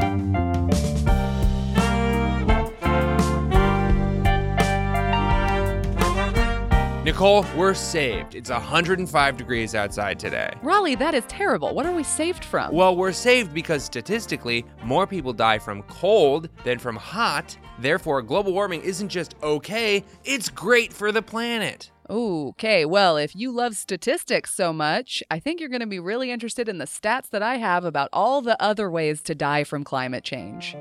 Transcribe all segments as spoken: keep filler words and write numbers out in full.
Nicole, we're saved. It's one hundred five degrees outside today. Raleigh, that is terrible. What are we saved from? Well, we're saved because statistically, more people die from cold than from hot. Therefore, global warming isn't just okay, it's great for the planet. Okay, well, if you love statistics so much, I think you're going to be really interested in the stats that I have about all the other ways to die from climate change.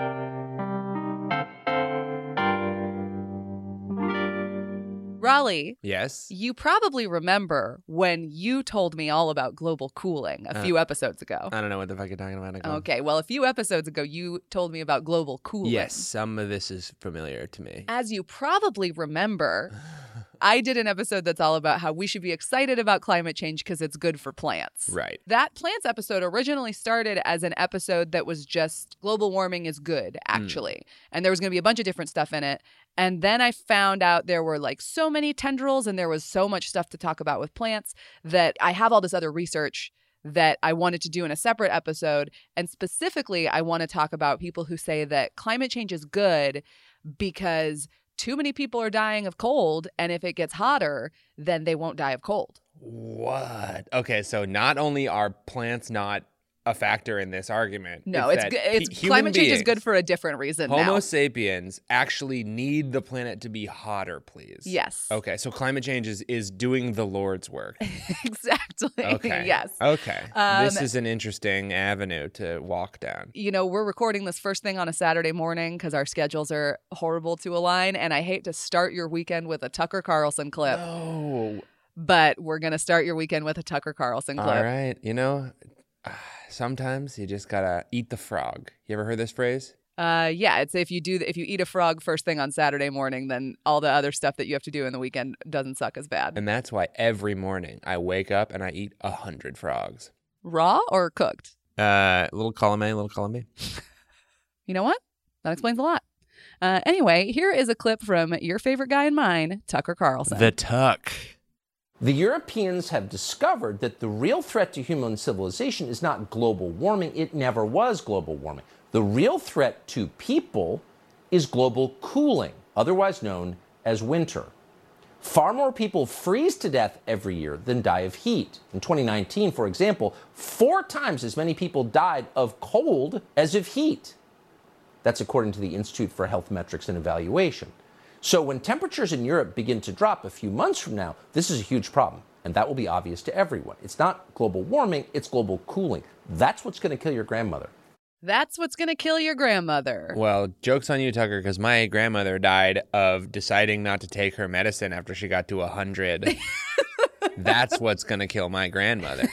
Raleigh. Yes? You probably remember when you told me all about global cooling a uh, few episodes ago. I don't know what the fuck you're talking about, Nicole. Okay, well, a few episodes ago, you told me about global cooling. Yes, some of this is familiar to me. As you probably remember, I did an episode that's all about how we should be excited about climate change because it's good for plants. Right. That plants episode originally started as an episode that was just global warming is good, actually. Mm. And there was going to be a bunch of different stuff in it. And then I found out there were like so many tendrils and there was so much stuff to talk about with plants that I have all this other research that I wanted to do in a separate episode. And specifically, I want to talk about people who say that climate change is good because too many people are dying of cold. And if it gets hotter, then they won't die of cold. What? Okay, so not only are plants not a factor in this argument. No, it's, it's good. It's, climate change is good for a different reason Homo now. sapiens actually need the planet to be hotter, please. Yes. Okay, so climate change is, is doing the Lord's work. Exactly. Okay. Yes. Okay. Um, this is an interesting avenue to walk down. You know, we're recording this first thing on a Saturday morning because our schedules are horrible to align, and I hate to start your weekend with a Tucker Carlson clip. No. But we're going to start your weekend with a Tucker Carlson clip. All right. You know... Sometimes you just gotta eat the frog. You ever heard this phrase? Uh, yeah, it's if you do if you eat a frog first thing on Saturday morning, then all the other stuff that you have to do in the weekend doesn't suck as bad. And that's why every morning I wake up and I eat a hundred frogs. Raw or cooked? Uh, little column A, little column B. You know what? That explains a lot. Uh, anyway, here is a clip from your favorite guy and mine, Tucker Carlson. The Tuck. The Europeans have discovered that the real threat to human civilization is not global warming. It never was global warming. The real threat to people is global cooling, otherwise known as winter. Far more people freeze to death every year than die of heat. In twenty nineteen, for example, four times as many people died of cold as of heat. That's according to the Institute for Health Metrics and Evaluation. So when temperatures in Europe begin to drop a few months from now, this is a huge problem, and that will be obvious to everyone. It's not global warming, it's global cooling. That's what's going to kill your grandmother. That's what's going to kill your grandmother. Well, joke's on you, Tucker, because my grandmother died of deciding not to take her medicine after she got to one hundred. That's what's going to kill my grandmother.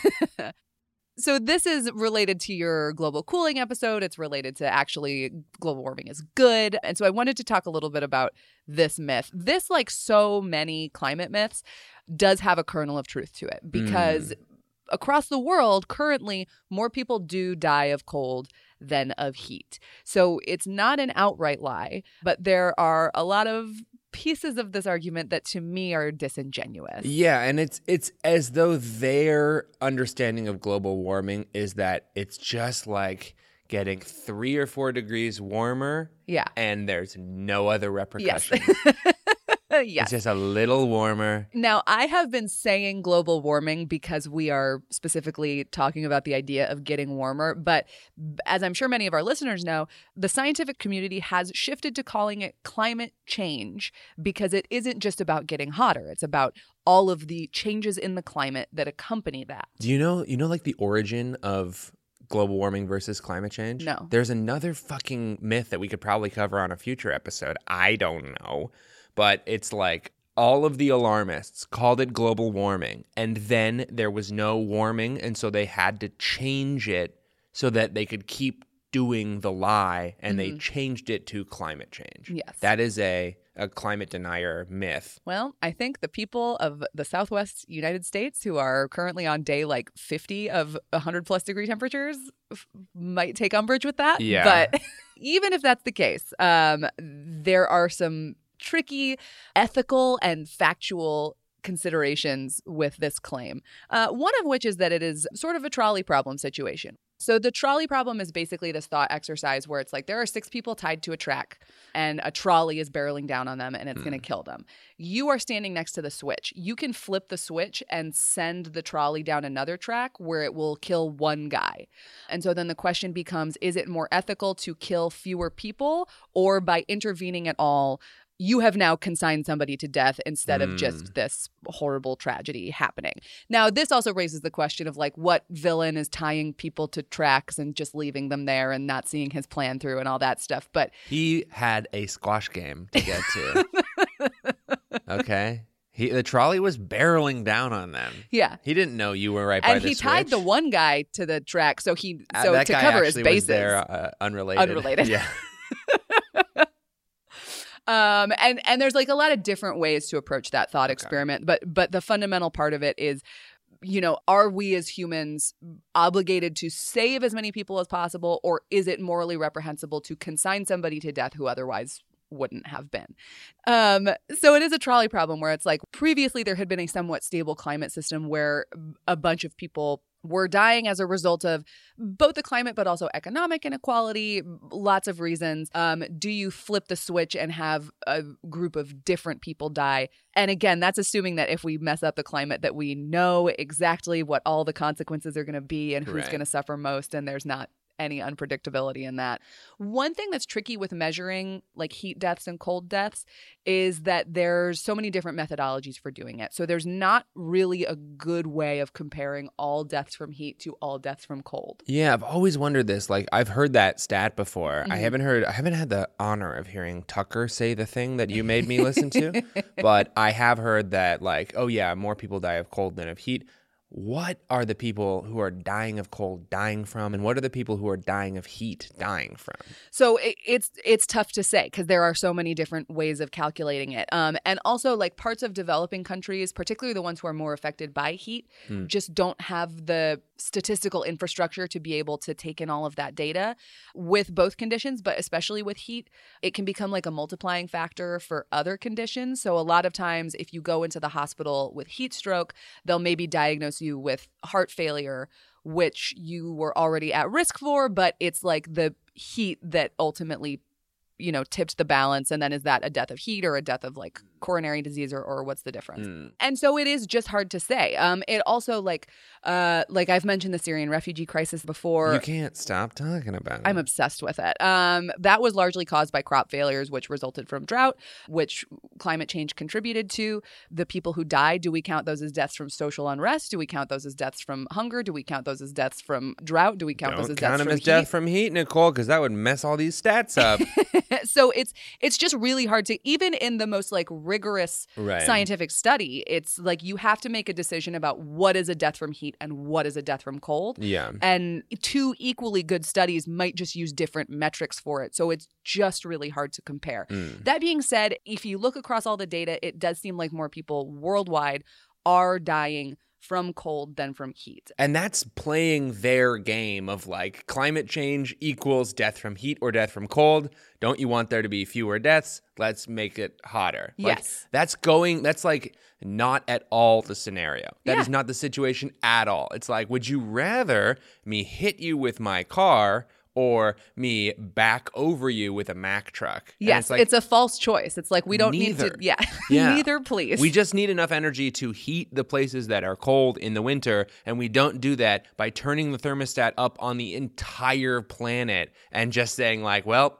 So this is related to your global cooling episode. It's related to actually global warming is good. And so I wanted to talk a little bit about this myth. This, like so many climate myths, does have a kernel of truth to it because mm. across the world, currently, more people do die of cold than of heat. So it's not an outright lie, but there are a lot of pieces of this argument that to me are disingenuous. Yeah, and it's it's as though their understanding of global warming is that it's just like getting three or four degrees warmer. Yeah. And there's no other repercussions. Yes. Yes. It's just a little warmer. Now, I have been saying global warming because we are specifically talking about the idea of getting warmer. But as I'm sure many of our listeners know, the scientific community has shifted to calling it climate change because it isn't just about getting hotter. It's about all of the changes in the climate that accompany that. Do you know, you know, like the origin of global warming versus climate change? No. There's another fucking myth that we could probably cover on a future episode. I don't know. But it's like all of the alarmists called it global warming, and then there was no warming, and so they had to change it so that they could keep doing the lie, and mm-hmm. they changed it to climate change. Yes. That is a, a climate denier myth. Well, I think the people of the Southwest United States who are currently on day like fifty of one hundred plus degree temperatures f- might take umbrage with that. Yeah. But even if that's the case, um, there are some tricky ethical and factual considerations with this claim. Uh, one of which is that it is sort of a trolley problem situation. So the trolley problem is basically this thought exercise where it's like there are six people tied to a track and a trolley is barreling down on them and it's mm. going to kill them. You are standing next to the switch. You can flip the switch and send the trolley down another track where it will kill one guy. And so then the question becomes, is it more ethical to kill fewer people, or by intervening at all, you have now consigned somebody to death instead of mm. just this horrible tragedy happening? Now, this also raises the question of like what villain is tying people to tracks and just leaving them there and not seeing his plan through and all that stuff. But he had a squash game to get to. Okay. He, the trolley was barreling down on them. Yeah. He didn't know you were right by and the he switch. tied the one guy to the track so he Uh, so that to guy cover his actually bases. was there, uh, unrelated. Unrelated. Yeah. Um, and, and there's like a lot of different ways to approach that thought Okay. experiment. But but the fundamental part of it is, you know, are we as humans obligated to save as many people as possible, or is it morally reprehensible to consign somebody to death who otherwise wouldn't have been? Um, so it is a trolley problem where it's like previously there had been a somewhat stable climate system where a bunch of people were dying as a result of both the climate, but also economic inequality, lots of reasons. Um, do you flip the switch and have a group of different people die? And again, that's assuming that if we mess up the climate, that we know exactly what all the consequences are going to be and who's Right. going to suffer most, and there's not any unpredictability in that. One thing that's tricky with measuring like heat deaths and cold deaths is that there's so many different methodologies for doing it. So there's not really a good way of comparing all deaths from heat to all deaths from cold. Yeah, I've always wondered this. Like, I've heard that stat before. Mm-hmm. I haven't heard, I haven't had the honor of hearing Tucker say the thing that you made me listen to, but I have heard that, like, oh yeah, more people die of cold than of heat. What are the people who are dying of cold dying from, and what are the people who are dying of heat dying from? So it, it's it's tough to say because there are so many different ways of calculating it. Um, and also, like parts of developing countries, particularly the ones who are more affected by heat, Hmm. just don't have the statistical infrastructure to be able to take in all of that data with both conditions, but especially with heat. It can become like a multiplying factor for other conditions. So a lot of times, if you go into the hospital with heat stroke, they'll maybe diagnose you with heart failure, which you were already at risk for, but it's like the heat that ultimately, you know, tipped the balance. And then is that a death of heat or a death of like coronary disease, or, or what's the difference? Mm. And so it is just hard to say. Um, it also like, uh, like I've mentioned the Syrian refugee crisis before. You can't stop talking about it. I'm obsessed with it. Um, that was largely caused by crop failures, which resulted from drought, which climate change contributed to. The people who died, do we count those as deaths from social unrest? Do we count those as deaths from hunger? Do we count those as deaths from drought? Do we count Don't those as count deaths them from as heat? death from heat, Nicole, because that would mess all these stats up. So it's it's just really hard to, even in the most like rigorous Right. scientific study, it's like you have to make a decision about what is a death from heat and what is a death from cold. Yeah. And two equally good studies might just use different metrics for it. So it's just really hard to compare. Mm. That being said, if you look across all the data, it does seem like more people worldwide are dying from cold than from heat. And that's playing their game of like climate change equals death from heat or death from cold. Don't you want there to be fewer deaths? Let's make it hotter. Like, Yes. that's going, that's like not at all the scenario. That Yeah. is not the situation at all. It's like, would you rather me hit you with my car or me back over you with a Mack truck? And Yes, it's like, it's a false choice. It's like we don't neither. need to, yeah, Yeah. neither, please. we just need enough energy to heat the places that are cold in the winter, and we don't do that by turning the thermostat up on the entire planet and just saying like, well,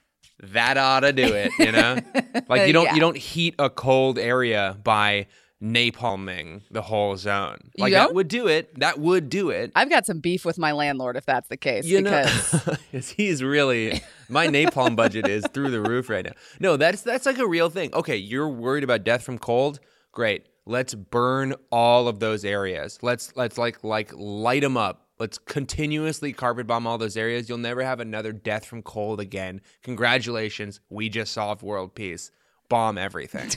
that ought to do it, you know? Like you don't Yeah. you don't heat a cold area by napalming the whole zone. You Like that don't? would do it. That would do it. I've got some beef with my landlord if that's the case. You know, because 'cause he's really, my napalm budget is through the roof right now. No, that's that's like a real thing. Okay, you're worried about death from cold? Great. Let's burn all of those areas. Let's let's like like light them up. Let's continuously carpet bomb all those areas. You'll never have another death from cold again. Congratulations, we just solved world peace. Bomb everything.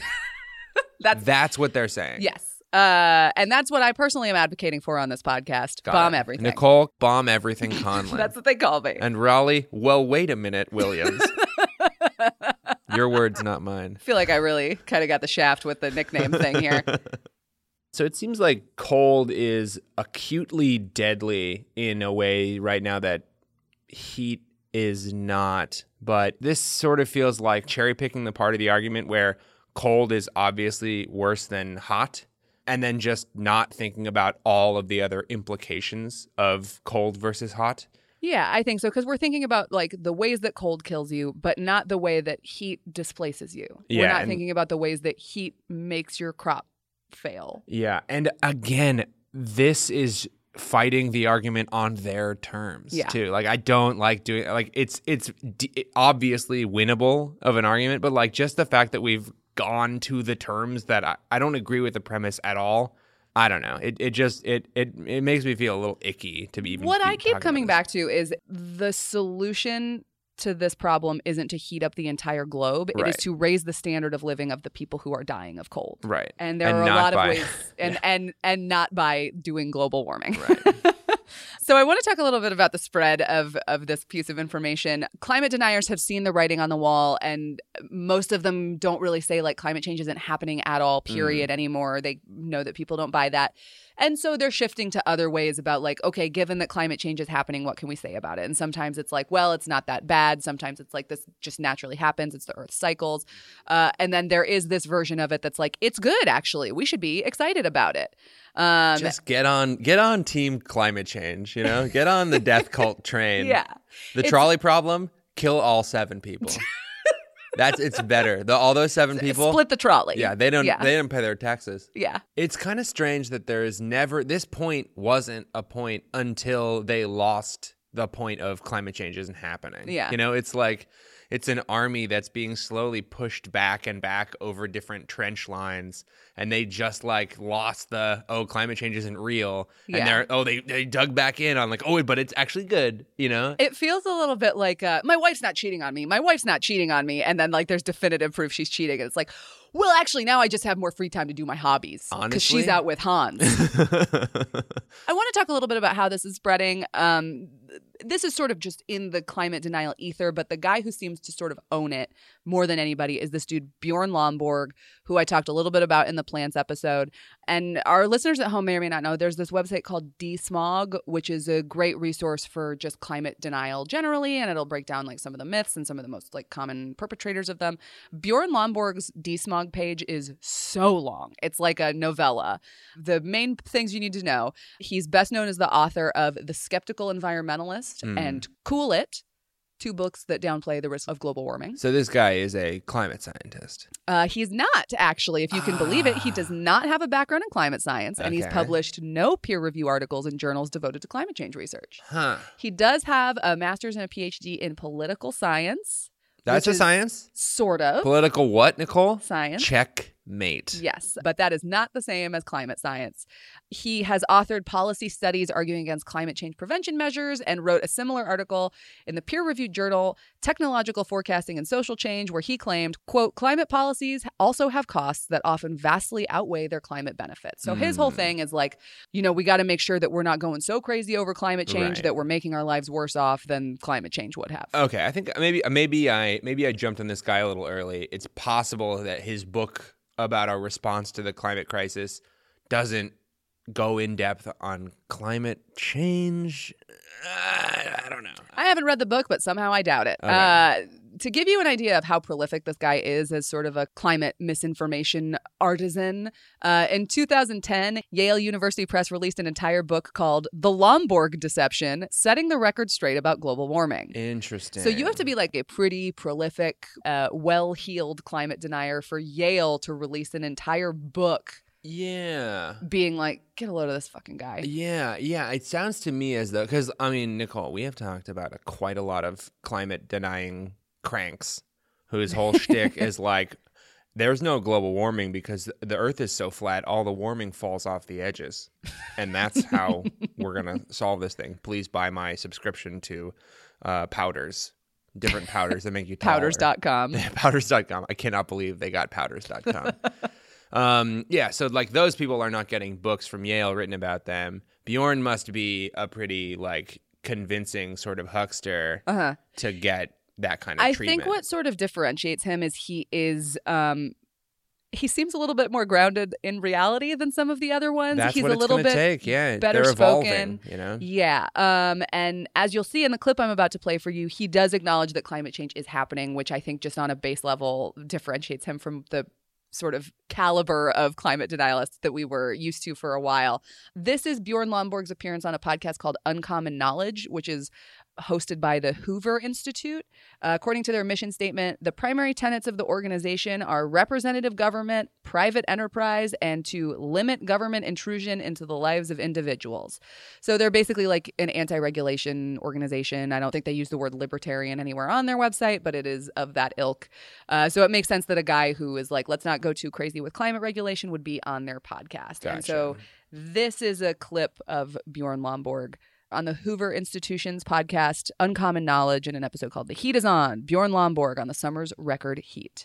that's That's what they're saying. yes. Uh, and that's what I personally am advocating for on this podcast. Got Bomb it. everything. Nicole, bomb everything Conlon. That's what they call me. And Raleigh, well, wait a minute, Williams. Your words, not mine. I feel like I really kind of got the shaft with the nickname thing here. So it seems like cold is acutely deadly in a way right now that heat is not. But this sort of feels like cherry picking the part of the argument where cold is obviously worse than hot, and then just not thinking about all of the other implications of cold versus hot. Yeah, I think so, because we're thinking about like the ways that cold kills you, but not the way that heat displaces you. Yeah, we're not and- thinking about the ways that heat makes your crop fail. Yeah. And again, this is fighting the argument on their terms Yeah. too. Like I don't like doing like it's it's d- obviously winnable of an argument, but like just the fact that we've gone to the terms that I, I don't agree with the premise at all. I don't know. It it just it it it makes me feel a little icky to be even. What be I keep talking coming about back to is the solution to this problem isn't to heat up the entire globe. It Right. is to raise the standard of living of the people who are dying of cold. this. Right. And there And are a not lot by- of ways, and, and and not by doing global warming. Right. So I want to talk a little bit about the spread of, of this piece of information. Climate deniers have seen the writing on the wall, and most of them don't really say like climate change isn't happening at all, period, anymore. They know that people don't buy that. And so they're shifting to other ways about like, okay, given that climate change is happening, what can we say about it? And sometimes it's like, well, it's not that bad. Sometimes it's like this just naturally happens. It's the Earth cycles. Uh, and then there is this version of it that's like, it's good, actually. We should be excited about it. Um, Just get on get on team climate change, you know? Get on the death cult train. yeah. The It's- trolley problem, kill all seven people. That's it's better. The, all those seven people. Split the trolley. Yeah, they don't Yeah. they don't pay their taxes. Yeah. It's kind of strange that there is never this point wasn't a point until they lost the point of climate change isn't happening. Yeah. You know, it's like it's an army that's being slowly pushed back and back over different trench lines, and they just like lost the oh climate change isn't real, and Yeah. they're oh they they dug back in on like oh but it's actually good, you know. It feels a little bit like uh, my wife's not cheating on me. My wife's not cheating on me. And then like there's definitive proof she's cheating. And it's like, well, actually, now I just have more free time to do my hobbies because Honestly? she's out with Hans. I want to talk a little bit about how this is spreading. Um, this is sort of just in the climate denial ether, but the guy who seems to sort of own it more than anybody is this dude, Bjorn Lomborg, who I talked a little bit about in the plants episode. And our listeners at home may or may not know, there's this website called DeSmog, which is a great resource for just climate denial generally, and it'll break down like some of the myths and some of the most like common perpetrators of them. Bjorn Lomborg's DeSmog page is so long. It's like a novella. The main things you need to know, he's best known as the author of The Skeptical Environmentalist Mm. and Cool It, two books that downplay the risk of global warming. So this guy is a climate scientist. Uh, he's not, actually, if you can believe it. He does not have a background in climate science, and he's Okay. published no peer review articles in journals devoted to climate change research. Huh. He does have a master's and a P H D in political science. That's which a is science? Sort of. Political what, Nicole? Science. Checkmate. Yes, but that is not the same as climate science. He has authored policy studies arguing against climate change prevention measures and wrote a similar article in the peer-reviewed journal Technological Forecasting and Social Change, where he claimed, quote, climate policies also have costs that often vastly outweigh their climate benefits. So his whole Mm. thing is like, you know, we got to make sure that we're not going so crazy over climate change Right. that we're making our lives worse off than climate change would have. Okay, I think maybe maybe I maybe I jumped on this guy a little early. It's possible that his book about our response to the climate crisis doesn't go in depth on climate change. I, I don't know. I haven't read the book, but somehow I doubt it. Okay. Uh, to give you an idea of how prolific this guy is as sort of a climate misinformation artisan, uh, in two thousand ten, Yale University Press released an entire book called The Lomborg Deception, Setting the Record Straight About Global Warming. Interesting. So you have to be like a pretty prolific, uh, well-heeled climate denier for Yale to release an entire book Yeah. being like, get a load of this fucking guy. Yeah, yeah. It sounds to me as though, because, I mean, Nicole, we have talked about a, quite a lot of climate denying cranks whose whole shtick is like, there's no global warming because the earth is so flat, all the warming falls off the edges. And that's how we're going to solve this thing. Please buy my subscription to uh, powders, different powders that make you taller. Powders dot com. powders dot com. I cannot believe they got powders dot com. Um, yeah, so like those people are not getting books from Yale written about them. Bjorn must be a pretty like convincing sort of huckster Uh-huh. to get that kind of I treatment. think what sort of differentiates him is he is um, he seems a little bit more grounded in reality than some of the other ones. That's He's what a it's little gonna bit take. Yeah, better they're spoken. evolving, you know? Yeah. Um, and as you'll see in the clip I'm about to play for you, he does acknowledge that climate change is happening, which I think just on a base level differentiates him from the sort of caliber of climate denialists that we were used to for a while. This is Bjorn Lomborg's appearance on a podcast called Uncommon Knowledge, which is hosted by the Hoover Institute. Uh, according to their mission statement, the primary tenets of the organization are representative government, private enterprise, and to limit government intrusion into the lives of individuals. So they're basically like an anti-regulation organization. I don't think they use the word libertarian anywhere on their website, but it is of that ilk. Uh, so it makes sense that a guy who is like, let's not go too crazy with climate regulation would be on their podcast. Gotcha. And so this is a clip of Bjorn Lomborg on the Hoover Institution's podcast, Uncommon Knowledge, in an episode called The Heat is On, Bjorn Lomborg on the summer's record heat.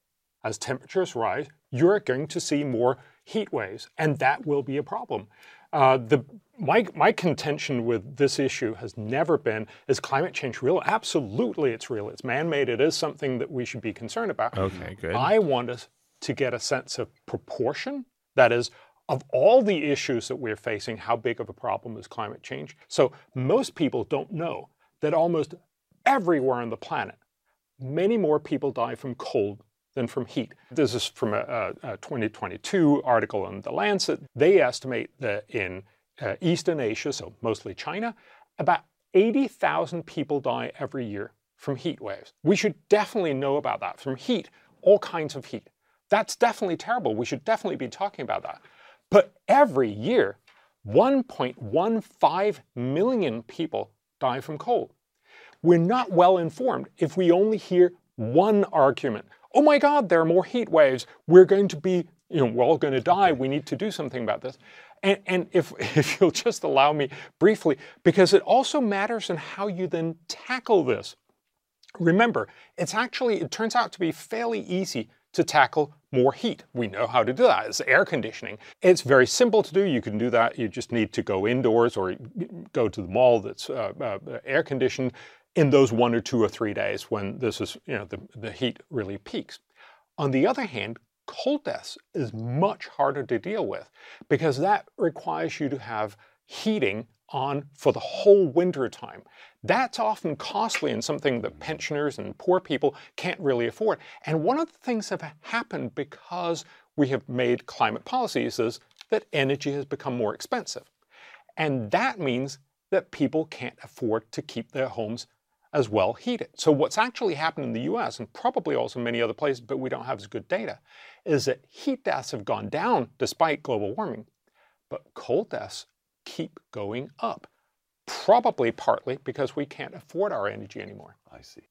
As temperatures rise, you're going to see more heat waves, and that will be a problem. Uh, the my, my contention with this issue has never been, is climate change real? Absolutely it's real. It's man-made. It is something that we should be concerned about. Okay, good. I want us to get a sense of proportion. That is, of all the issues that we're facing, how big of a problem is climate change? So most people don't know that almost everywhere on the planet, many more people die from cold than from heat. This is from a, a twenty twenty-two article in The Lancet. They estimate that in uh, Eastern Asia, so mostly China, about eighty thousand people die every year from heat waves. We should definitely know about that, from heat, all kinds of heat. That's definitely terrible. We should definitely be talking about that. But every year, one point one five million people die from cold. We're not well informed if we only hear one argument. Oh my God, there are more heat waves. We're going to be, you know, we're all going to die. We need to do something about this. And, and if, if you'll just allow me briefly, because it also matters in how you then tackle this. Remember, it's actually, it turns out to be fairly easy to tackle more heat. We know how to do that. It's air conditioning. It's very simple to do. You can do that. You just need to go indoors or go to the mall that's uh, uh, air conditioned in those one or two or three days when this is, you know, the, the heat really peaks. On the other hand, cold deaths is much harder to deal with because that requires you to have heating on for the whole winter time. That's often costly and something that pensioners and poor people can't really afford. And one of the things that have happened because we have made climate policies is that energy has become more expensive. And that means that people can't afford to keep their homes as well heated. So what's actually happened in the U S, and probably also many other places, but we don't have as good data, is that heat deaths have gone down despite global warming, but cold deaths keep going up. Probably partly because we can't afford our energy anymore. I see.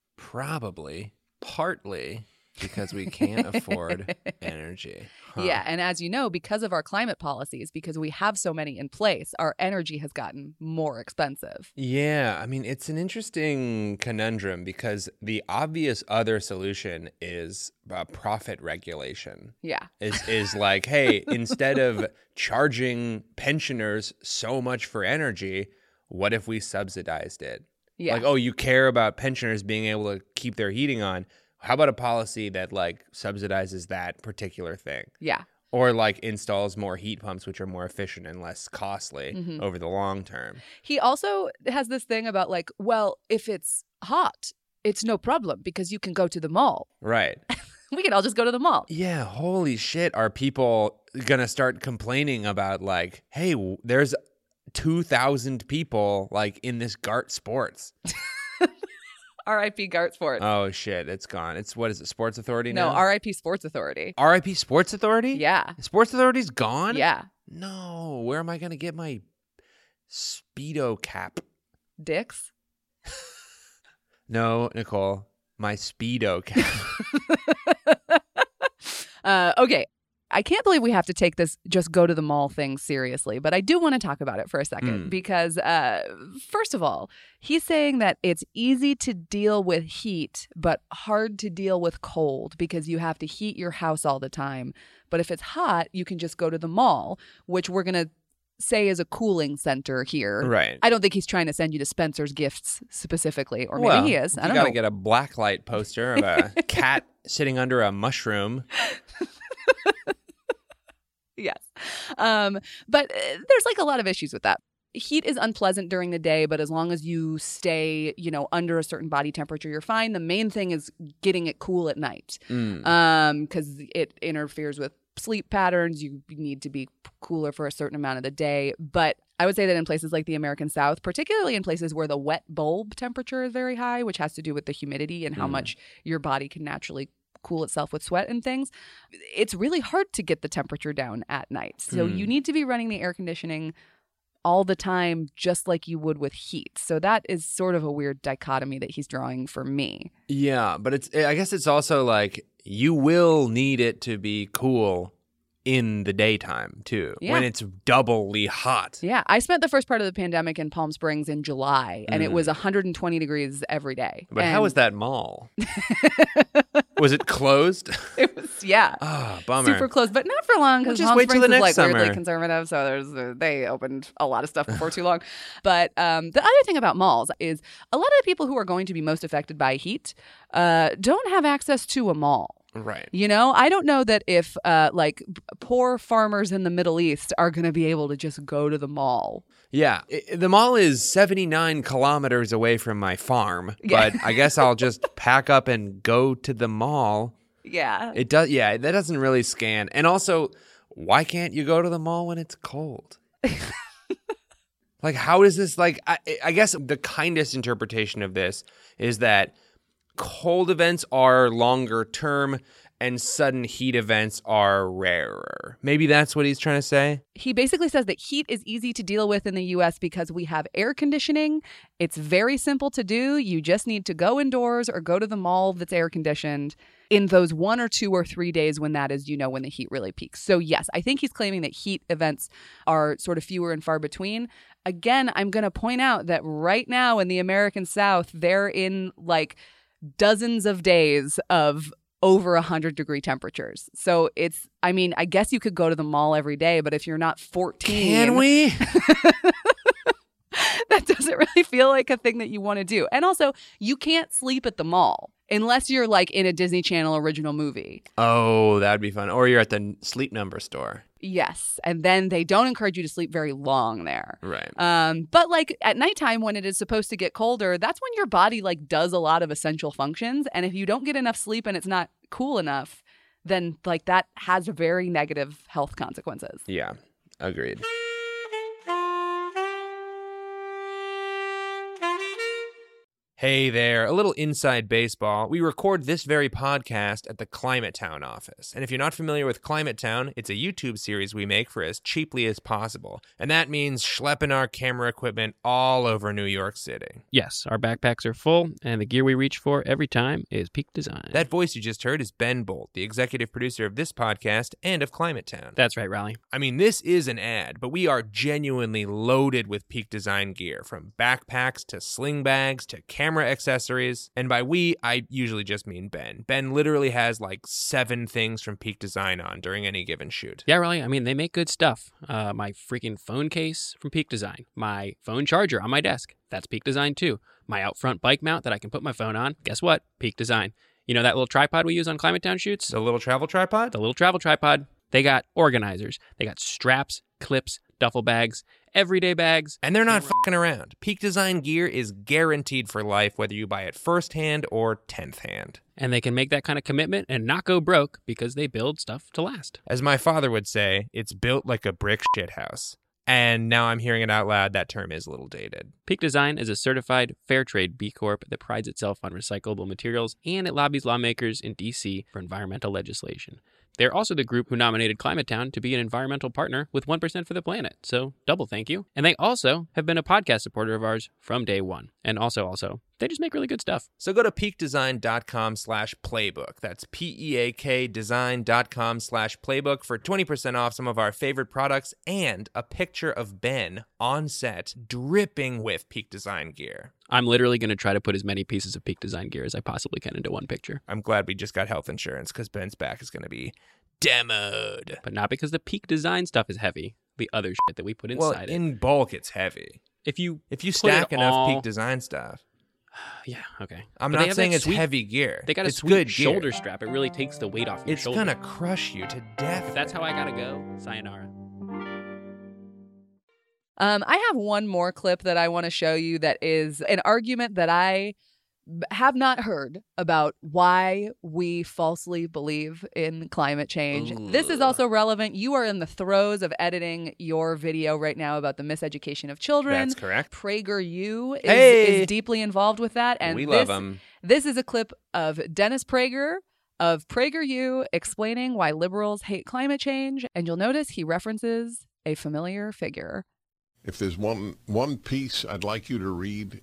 Probably, partly because we can't afford energy. Huh. Yeah, and as you know, because of our climate policies, because we have so many in place, our energy has gotten more expensive. Yeah, I mean, it's an interesting conundrum because the obvious other solution is uh, profit regulation. Yeah. Is is like, hey, instead of charging pensioners so much for energy, what if we subsidized it? Yeah. Like, oh, you care about pensioners being able to keep their heating on. How about a policy that like subsidizes that particular thing? Yeah. Or like installs more heat pumps, which are more efficient and less costly Mhm. over the long term. He also has this thing about like, well, if it's hot, it's no problem because you can go to the mall. Right. We can all just go to the mall. Yeah. Holy shit. Are people going to start complaining about like, hey, w- there's two thousand people like in this Gart Sports? R I P Gart Sports. Oh, shit. It's gone. It's what is it? Sports Authority no, now? R I P Sports Authority. R I P Sports Authority? Yeah. Sports Authority's gone? Yeah. No. Where am I going to get my Speedo cap? Dicks. No, Nicole. My Speedo cap. uh, okay. I can't believe we have to take this just go to the mall thing seriously, but I do want to talk about it for a second Mm. because, uh, first of all, he's saying that it's easy to deal with heat, but hard to deal with cold because you have to heat your house all the time. But if it's hot, you can just go to the mall, which we're going to say is a cooling center here. Right. I don't think he's trying to send you to Spencer's Gifts specifically, or maybe Well, he is. I you don't gotta know. get a blacklight poster of a cat sitting under a mushroom. Yes. Um, but uh, there's like a lot of issues with that. Heat is unpleasant during the day, but as long as you stay, you know, under a certain body temperature, you're fine. The main thing is getting it cool at night, Mm. um, because it interferes with sleep patterns. You need to be cooler for a certain amount of the day. But I would say that in places like the American South, particularly in places where the wet bulb temperature is very high, which has to do with the humidity and how Mm. much your body can naturally cool itself with sweat and things, it's really hard to get the temperature down at night. So Mm. you need to be running the air conditioning all the time, just like you would with heat. So that is sort of a weird dichotomy that he's drawing for me. Yeah, but it's I guess it's also like you will need it to be cool in the daytime too, Yeah. when it's doubly hot. Yeah, I spent the first part of the pandemic in Palm Springs in July, and it Mm. was one hundred twenty degrees every day. But and how was that mall? Was it closed? It was, yeah. Ah, bummer. Super close, but not for long because Well, just Palm wait till Springs the is next like weirdly summer. conservative, so there's uh, they opened a lot of stuff before too long. But um, the other thing about malls is a lot of the people who are going to be most affected by heat uh, don't have access to a mall. Right. You know, I don't know that if uh, like p- poor farmers in the Middle East are going to be able to just go to the mall. Yeah, I- the mall is seventy-nine kilometers away from my farm, Yeah. but I guess I'll just pack up and go to the mall. Yeah. It does, yeah, that doesn't really scan. And also, why can't you go to the mall when it's cold? Like, how is this, like, I, I guess the kindest interpretation of this is that cold events are longer term and sudden heat events are rarer. Maybe that's what he's trying to say. He basically says that heat is easy to deal with in the U S because we have air conditioning. It's very simple to do. You just need to go indoors or go to the mall that's air conditioned in those one or two or three days when that is, you know, when the heat really peaks. So yes, I think he's claiming that heat events are sort of fewer and far between. Again, I'm going to point out that right now in the American South, they're in like dozens of days of over one hundred degree temperatures. So it's, I mean, I guess you could go to the mall every day, but if you're not fourteen. Can we? That doesn't really feel like a thing that you want to do. And also, you can't sleep at the mall unless you're like in a Disney Channel original movie. Oh, that'd be fun. Or you're at the Sleep Number store. Yes. And then they don't encourage you to sleep very long there. Right. Um, but like at nighttime when it is supposed to get colder, that's when your body like does a lot of essential functions. And if you don't get enough sleep and it's not cool enough, then like that has very negative health consequences. Yeah, agreed. Hey there, a little inside baseball. We record this very podcast at the Climate Town office. And if you're not familiar with Climate Town, it's a YouTube series we make for as cheaply as possible. And that means schlepping our camera equipment all over New York City. Yes, our backpacks are full, and the gear we reach for every time is Peak Design. That voice you just heard is Ben Bolt, the executive producer of this podcast and of Climate Town. That's right, Raleigh. I mean, this is an ad, but we are genuinely loaded with Peak Design gear, from backpacks to sling bags to camera accessories. And by we, I usually just mean Ben. Ben literally has like seven things from Peak Design on during any given shoot. Yeah, Raleigh, I mean, they make good stuff. Uh, my freaking phone case from Peak Design. My phone charger on my desk. That's Peak Design too. My out front bike mount that I can put my phone on. Guess what? Peak Design. You know that little tripod we use on Climate Town shoots? The little travel tripod? The little travel tripod. They got organizers. They got straps, clips, duffel bags, everyday bags. And they're not fucking around. Peak Design gear is guaranteed for life, whether you buy it first hand or tenth hand. And they can make that kind of commitment and not go broke because they build stuff to last. As my father would say, it's built like a brick shithouse. And now I'm hearing it out loud, that term is a little dated. Peak Design is a certified fair trade B Corp that prides itself on recyclable materials, and it lobbies lawmakers in D C for environmental legislation. They're also the group who nominated Climate Town to be an environmental partner with one percent for the planet, so double thank you. And they also have been a podcast supporter of ours from day one. And also, also, they just make really good stuff. So go to peakdesign.com slash playbook. That's P-E-A-K design.com slash playbook for twenty percent off some of our favorite products and a picture of Ben on set dripping with Peak Design gear. I'm literally going to try to put as many pieces of Peak Design gear as I possibly can into one picture. I'm glad we just got health insurance because Ben's back is going to be demoed. But not because the Peak Design stuff is heavy. The other shit that we put Well, inside it. in bulk, it's heavy. If you If you put stack it enough all- Peak Design stuff. Yeah, okay. I'm But they not have saying that it's sweet- heavy gear. They got a it's sweet good shoulder gear. strap. It really takes the weight off your It's shoulder. gonna crush you to death. If that's how I gotta go, sayonara. Um, I have one more clip that I want to show you that is an argument that I b- have not heard about why we falsely believe in climate change. This is Ugh. also relevant. You are in the throes of editing your video right now about the miseducation of children. That's correct. PragerU is, Hey! is deeply involved with that. And we this, love them. This is a clip of Dennis Prager of PragerU explaining why liberals hate climate change. And you'll notice he references a familiar figure. If there's one one piece I'd like you to read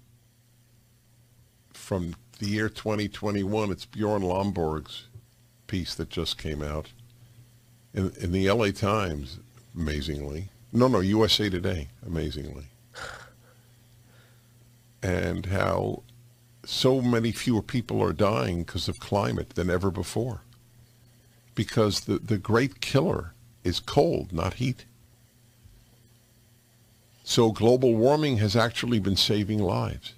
from the year twenty twenty-one, it's Bjorn Lomborg's piece that just came out in, in the L A Times, amazingly. No, no, U S A Today, amazingly. And how so many fewer people are dying because of climate than ever before. Because the, the great killer is cold, not heat. So global warming has actually been saving lives.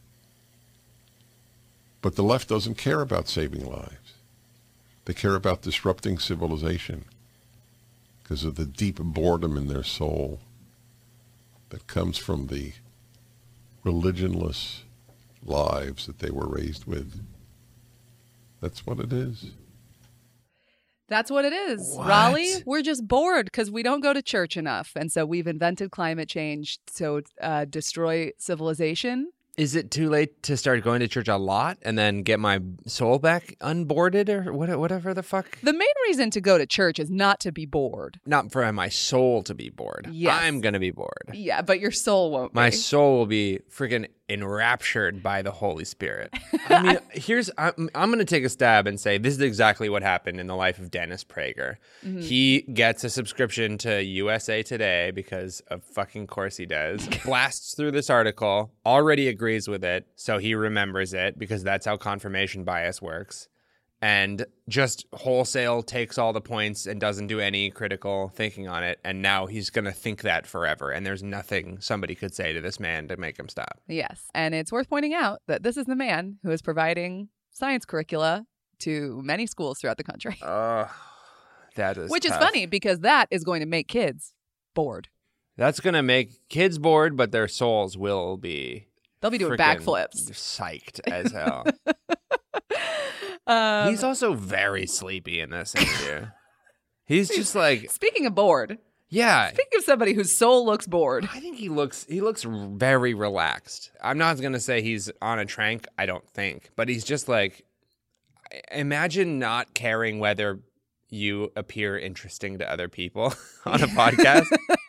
But the left doesn't care about saving lives. They care about disrupting civilization because of the deep boredom in their soul that comes from the religionless lives that they were raised with. That's what it is. That's what it is. What? Raleigh, we're just bored because we don't go to church enough. And so we've invented climate change to uh, destroy civilization. Is it too late to start going to church a lot and then get my soul back unboarded or what, whatever the fuck? The main reason to go to church is not to be bored. Not for my soul to be bored. Yes. I'm going to be bored. Yeah, but your soul won't My be. soul will be freaking enraptured by the Holy Spirit. I mean, here's, I'm, I'm going to take a stab and say this is exactly what happened in the life of Dennis Prager. Mm-hmm. He gets a subscription to U S A Today because of fucking course he does. Blasts through this article, already agrees with it, so he remembers it because that's how confirmation bias works. And just wholesale takes all the points and doesn't do any critical thinking on it. And now he's going to think that forever. And there's nothing somebody could say to this man to make him stop. Yes. And it's worth pointing out that this is the man who is providing science curricula to many schools throughout the country. Oh, that is Which is tough. funny because that is going to make kids bored. That's going to make kids bored, but their souls will be They'll be doing frickin' backflips. psyched as hell. Um, He's also very sleepy in this interview. He's just like, Speaking of bored, yeah. speaking of somebody whose soul looks bored. I think he looks he looks very relaxed. I'm not going to say he's on a trank, I don't think, but he's just like, imagine not caring whether you appear interesting to other people on a podcast.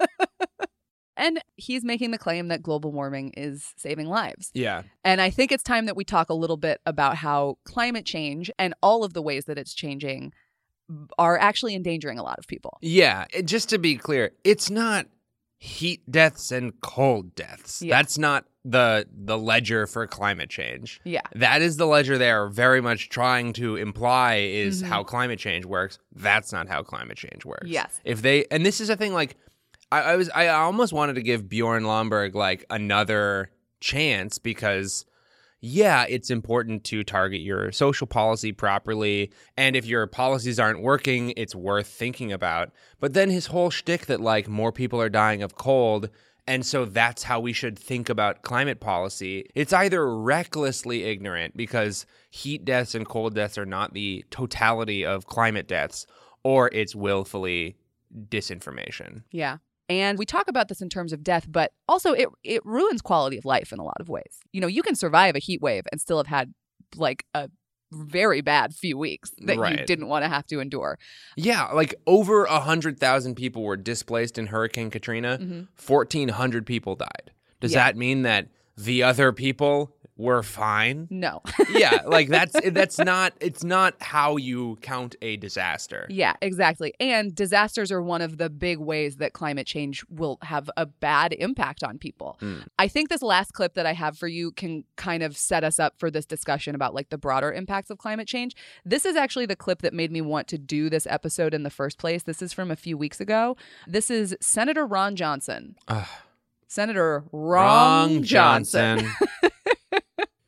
And he's making the claim that global warming is saving lives. Yeah. And I think it's time that we talk a little bit about how climate change and all of the ways that it's changing are actually endangering a lot of people. Yeah, it- just to be clear, it's not heat deaths and cold deaths. Yeah. That's not the the ledger for climate change. Yeah. That is the ledger they are very much trying to imply is Mhm. how climate change works. That's not how climate change works. Yes. If they and this is a thing like I, I was I almost wanted to give Bjorn Lomborg like another chance because yeah, it's important to target your social policy properly. And if your policies aren't working, it's worth thinking about. But then his whole shtick that like more people are dying of cold. And so that's how we should think about climate policy. It's either recklessly ignorant because heat deaths and cold deaths are not the totality of climate deaths, or it's willfully disinformation. Yeah. And we talk about this in terms of death, but also it it ruins quality of life in a lot of ways. You know, you can survive a heat wave and still have had like a very bad few weeks that you Right. didn't want to have to endure. Yeah, like over one hundred thousand people were displaced in Hurricane Katrina. Mhm. fourteen hundred people died. Does Yeah. that mean that the other people were fine? No. Yeah, like that's that's not it's not how you count a disaster. Yeah, exactly. And disasters are one of the big ways that climate change will have a bad impact on people. Mm. I think this last clip that I have for you can kind of set us up for this discussion about like the broader impacts of climate change. This is actually the clip that made me want to do this episode in the first place. This is from a few weeks ago. This is Senator Ron Johnson. Ugh. Senator Ron Wrong Johnson. Johnson.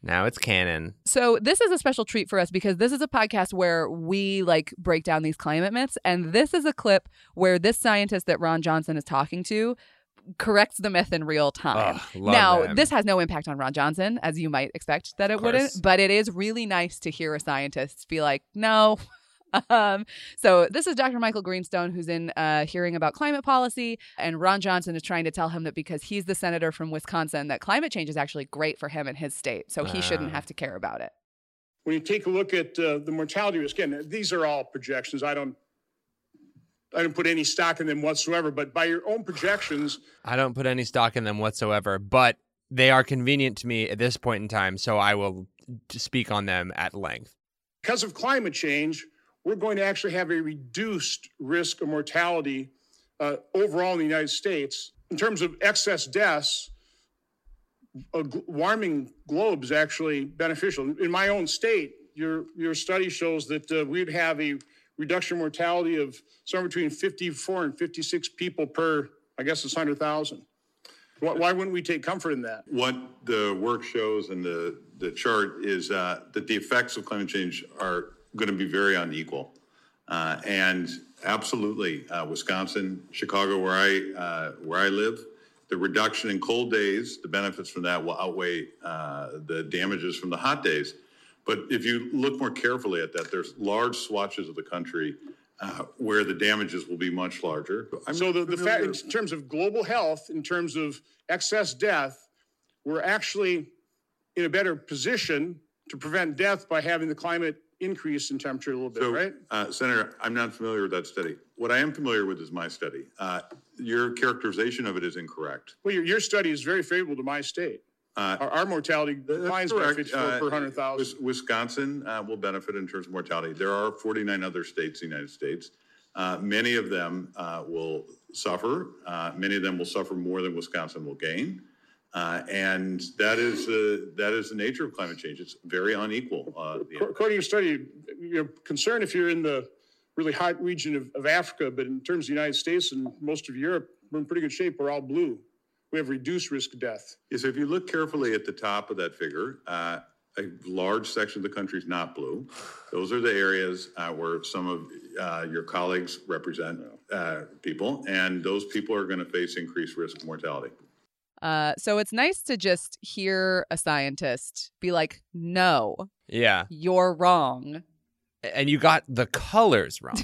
Now it's canon. So this is a special treat for us because this is a podcast where we like break down these climate myths. And this is a clip where this scientist that Ron Johnson is talking to corrects the myth in real time. Ugh, love now, him. this has no impact on Ron Johnson, as you might expect that it Of course. wouldn't. But it is really nice to hear a scientist be like, no. Um, so this is Doctor Michael Greenstone, who's in uh, hearing about climate policy, and Ron Johnson is trying to tell him that because he's the senator from Wisconsin, that climate change is actually great for him and his state, so he shouldn't have to care about it. When you take a look at uh, the mortality risk, again, these are all projections. I don't, I don't put any stock in them whatsoever. But by your own projections, I don't put any stock in them whatsoever, but they are convenient to me at this point in time, so I will speak on them at length. because of climate change, we're going to actually have a reduced risk of mortality uh, overall in the United States. In terms of excess deaths, a g- warming globe is actually beneficial. In my own state, your your study shows that uh, we'd have a reduction in mortality of somewhere between fifty-four and fifty-six people per, I guess it's one hundred thousand. Why, why wouldn't we take comfort in that? What the work shows and the, the chart is uh, that the effects of climate change are going to be very unequal. Uh, and absolutely, uh, Wisconsin, Chicago, where I uh, where I live, the reduction in cold days, the benefits from that will outweigh uh, the damages from the hot days. But if you look more carefully at that, there's large swatches of the country uh, where the damages will be much larger. I'm So the, the fact, familiar- in terms of global health, in terms of excess death, we're actually in a better position to prevent death by having the climate increase in temperature a little bit, So, right? uh, Senator, I'm not familiar with that study. What I am familiar with is my study. Uh, your characterization of it is incorrect. Well, your, your study is very favorable to my state. Uh, Our, our mortality That's declines by correct. fifty-four Uh, per one hundred thousand. Wis- Wisconsin uh, will benefit in terms of mortality. There are forty-nine other states in the United States. Uh, Many of them uh, will suffer. Uh, Many of them will suffer more than Wisconsin will gain. Uh, And that is, uh, that is the nature of climate change. It's very unequal. uh, the- According to your study, you're concerned if you're in the really hot region of, of Africa, but in terms of the United States and most of Europe, we're in pretty good shape. We're all blue. We have reduced risk of death. Yes, if you look carefully at the top of that figure, uh, a large section of the country is not blue. Those are the areas uh, where some of uh, your colleagues represent uh, people, and those people are going to face increased risk of mortality. Uh, so it's nice to just hear a scientist be like, no, Yeah. you're wrong. And you got the colors wrong.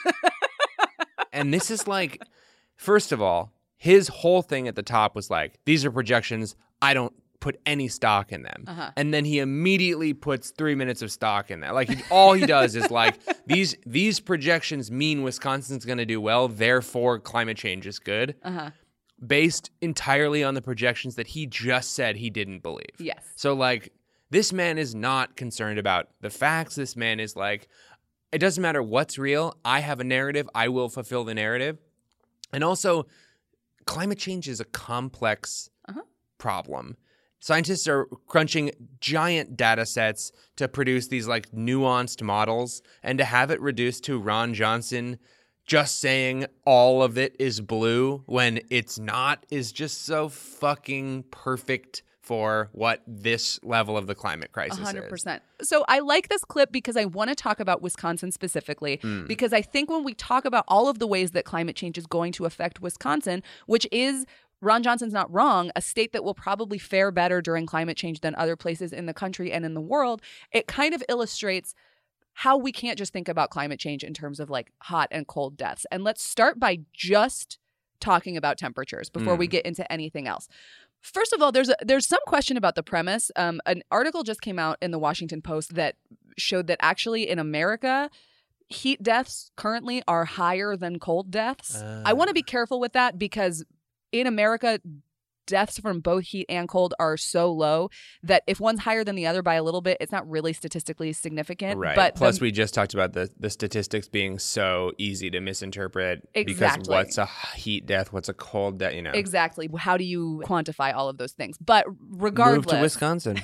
And this is like, first of all, his whole thing at the top was like, these are projections. I don't put any stock in them. Uh-huh. And then he immediately puts three minutes of stock in that. Like he, all he does is like, these these projections mean Wisconsin's going to do well, therefore climate change is good. Uh-huh. Based entirely on the projections that he just said he didn't believe. Yes. So, like, this man is not concerned about the facts. This man is like, it doesn't matter what's real. I have a narrative. I will fulfill the narrative. And also, climate change is a complex Uh-huh. problem. Scientists are crunching giant data sets to produce these, like, nuanced models, and to have it reduced to Ron Johnson just saying all of it is blue when it's not is just so fucking perfect for what this level of the climate crisis one hundred is. percent. So I like this clip because I want to talk about Wisconsin specifically, Mm. because I think when we talk about all of the ways that climate change is going to affect Wisconsin, which is, Ron Johnson's not wrong, a state that will probably fare better during climate change than other places in the country and in the world, it kind of illustrates how we can't just think about climate change in terms of like hot and cold deaths. And let's start by just talking about temperatures before Mm. we get into anything else. First of all, there's a, there's some question about the premise. Um, an article just came out in the Washington Post that showed that actually in America, heat deaths currently are higher than cold deaths. Uh. I want to be careful with that because in America, deaths from both heat and cold are so low that if one's higher than the other by a little bit, it's not really statistically significant. Right. But Plus, the- we just talked about the, the statistics being so easy to misinterpret. Because Exactly. what's a heat death? What's a cold death? You know. exactly. How do you quantify all of those things? But regardless, Move to Wisconsin.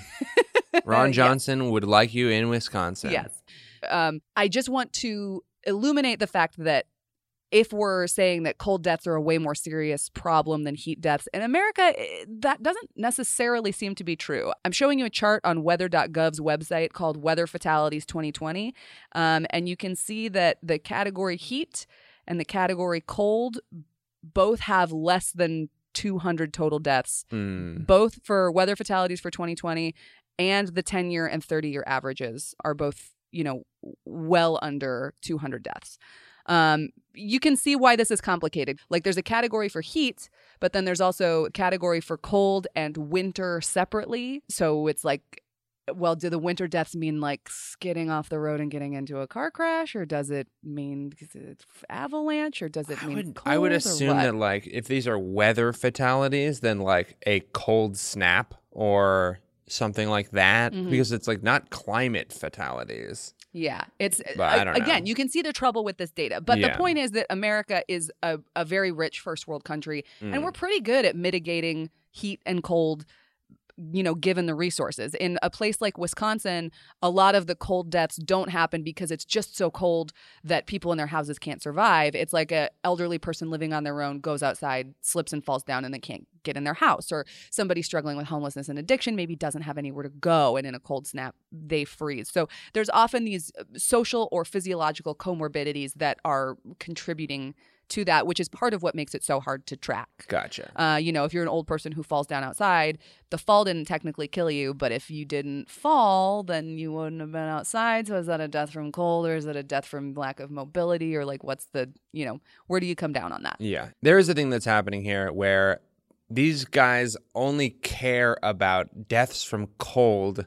Ron Yeah. Johnson would like you in Wisconsin. Yes. Um, I just want to illuminate the fact that if we're saying that cold deaths are a way more serious problem than heat deaths, in America, that doesn't necessarily seem to be true. I'm showing you a chart on weather dot gov's website called Weather Fatalities twenty twenty, um, and you can see that the category heat and the category cold both have less than two hundred total deaths, Mm. both for weather fatalities for twenty twenty, and the ten-year and thirty-year averages are both, you know, well under two hundred deaths. Um, you can see why this is complicated. Like, there's a category for heat, but then there's also a category for cold and winter separately. So it's like, well, do the winter deaths mean like skidding off the road and getting into a car crash, or does it mean avalanche, or does it I mean would, cold? I would or assume what? that, like, if these are weather fatalities, then like a cold snap or something like that, Mhm. because it's like not climate fatalities. Yeah, it's But I don't again, know. you can see the trouble with this data. But the Yeah. point is that America is a, a very rich first world country, Mm. and we're pretty good at mitigating heat and cold, you know, given the resources. In a place like Wisconsin, a lot of the cold deaths don't happen because it's just so cold that people in their houses can't survive. It's like an elderly person living on their own goes outside, slips and falls down, and they can't get in their house. Or somebody struggling with homelessness and addiction maybe doesn't have anywhere to go, and in a cold snap, they freeze. So there's often these social or physiological comorbidities that are contributing to that, which is part of what makes it so hard to track. Gotcha. Uh, you know, if you're an old person who falls down outside, the fall didn't technically kill you, but if you didn't fall, then you wouldn't have been outside. So is that a death from cold, or is it a death from lack of mobility, or like what's the, you know, where do you come down on that? Yeah. There is a thing that's happening here where these guys only care about deaths from cold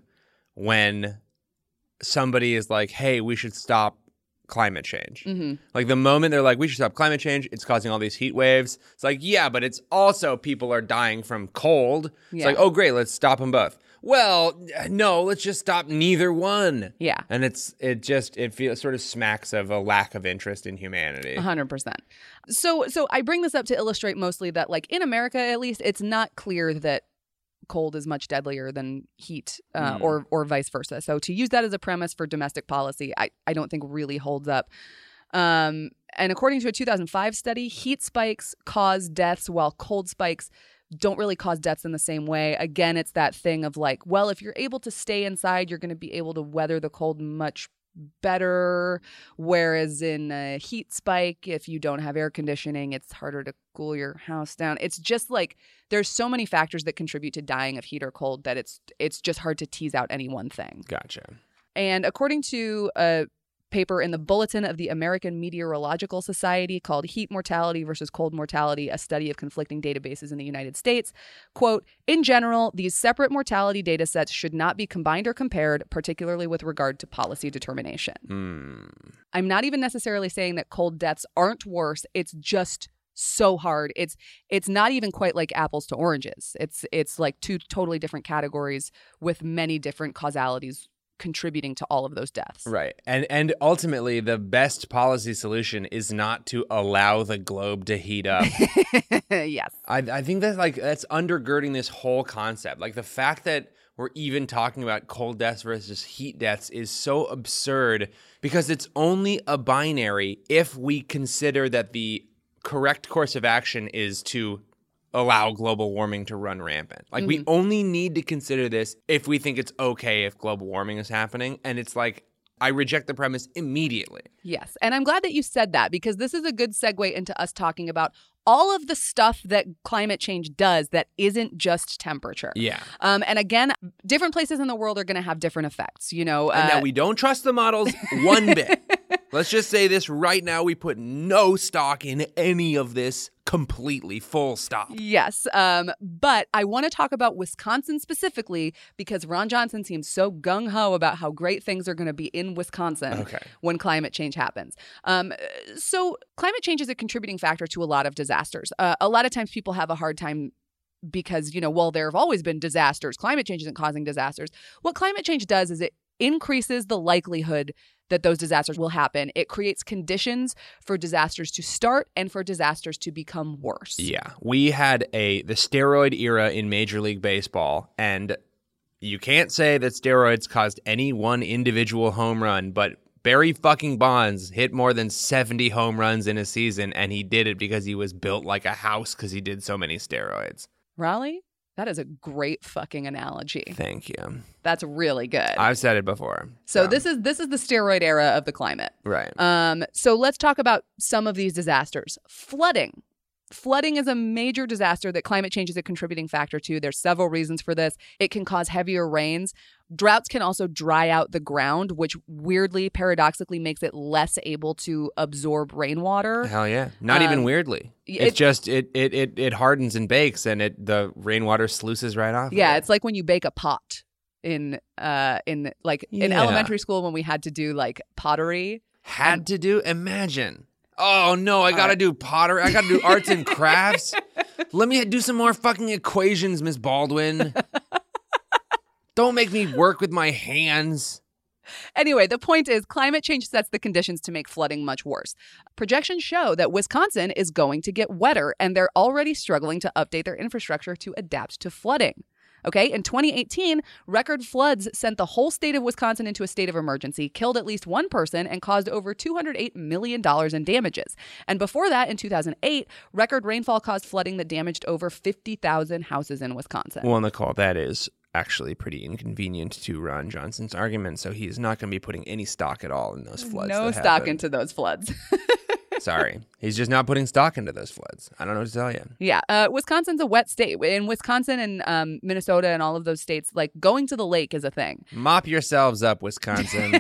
when somebody is like, hey, we should stop climate change. Mm-hmm. Like, the moment they're like, we should stop climate change, it's causing all these heat waves. It's like, yeah, but it's also people are dying from cold. It's Yeah. like, oh, great, let's stop them both. Well, no, let's just stop neither one. Yeah. And it's it just it feels sort of smacks of a lack of interest in humanity. one hundred percent. So so I bring this up to illustrate mostly that, like, in America, at least, it's not clear that cold is much deadlier than heat, uh, Mm. or or vice versa. So to use that as a premise for domestic policy, I, I don't think really holds up. Um, and according to a two thousand five study, heat spikes cause deaths while cold spikes don't really cause deaths in the same way. Again, it's that thing of like, well, if you're able to stay inside, you're going to be able to weather the cold much better. Whereas in a heat spike, if you don't have air conditioning, it's harder to cool your house down. It's just like there's so many factors that contribute to dying of heat or cold that it's it's just hard to tease out any one thing. Gotcha. And according to a paper in the Bulletin of the American Meteorological Society called Heat Mortality versus Cold Mortality, a study of conflicting databases in the United States, quote, in general, these separate mortality data sets should not be combined or compared, particularly with regard to policy determination. Mm. I'm not even necessarily saying that cold deaths aren't worse. It's just so hard. It's it's not even quite like apples to oranges. It's it's like two totally different categories with many different causalities contributing to all of those deaths. Right. And and ultimately, the best policy solution is not to allow the globe to heat up. Yes. I, I think that, like, that's undergirding this whole concept. Like, the fact that we're even talking about cold deaths versus heat deaths is so absurd because it's only a binary if we consider that the correct course of action is to allow global warming to run rampant. Like, we only need to consider this if we think it's okay if global warming is happening. And it's like, I reject the premise immediately. Yes. And I'm glad that you said that, because this is a good segue into us talking about all of the stuff that climate change does that isn't just temperature. Yeah. Um, and again, different places in the world are going to have different effects, you know. And uh, now we don't trust the models one bit. Let's just say this right now. We put no stock in any of this completely, full stop. Yes. Um, but I want to talk about Wisconsin specifically because Ron Johnson seems so gung-ho about how great things are going to be in Wisconsin Okay. when climate change happens. Um, so climate change is a contributing factor to a lot of disasters. Uh, a lot of times people have a hard time because, you know, well, there have always been disasters. Climate change isn't causing disasters. What climate change does is it increases the likelihood that those disasters will happen. It creates conditions for disasters to start and for disasters to become worse. Yeah. We had a the steroid era in Major League Baseball, and you can't say that steroids caused any one individual home run, but Barry fucking Bonds hit more than seventy home runs in a season, and he did it because he was built like a house because he did so many steroids. Raleigh, that is a great fucking analogy. Thank you. That's really good. I've said it before. So, so this is this is the steroid era of the climate. Right. Um. So let's talk about some of these disasters. Flooding. Flooding is a major disaster that climate change is a contributing factor to. There's several reasons for this. It can cause heavier rains. Droughts can also dry out the ground, which weirdly, paradoxically, makes it less able to absorb rainwater. Hell yeah. Not um, even weirdly. It, it's just, it, it it it hardens and bakes, and it the rainwater sluices right off. Yeah, of it. It's like when you bake a pot in, uh, in like, in Yeah. elementary school when we had to do, like, pottery. Had and- to do? Imagine. Oh, no, I got to right. do pottery. I got to do arts and crafts. Let me do some more fucking equations, Miss Baldwin. Don't make me work with my hands. Anyway, the point is climate change sets the conditions to make flooding much worse. Projections show that Wisconsin is going to get wetter, and they're already struggling to update their infrastructure to adapt to flooding. Okay, in twenty eighteen, record floods sent the whole state of Wisconsin into a state of emergency, killed at least one person, and caused over two hundred eight million dollars in damages. And before that, in two thousand eight, record rainfall caused flooding that damaged over fifty thousand houses in Wisconsin. Well, Nicole, that is actually pretty inconvenient to Ron Johnson's argument, so he's not going to be putting any stock at all in those floods. No that stock happened. into those floods. Sorry. He's just not putting stock into those floods. I don't know what to tell you. Yeah. Uh, Wisconsin's a wet state. In Wisconsin and um, Minnesota and all of those states, like going to the lake is a thing. Mop yourselves up, Wisconsin.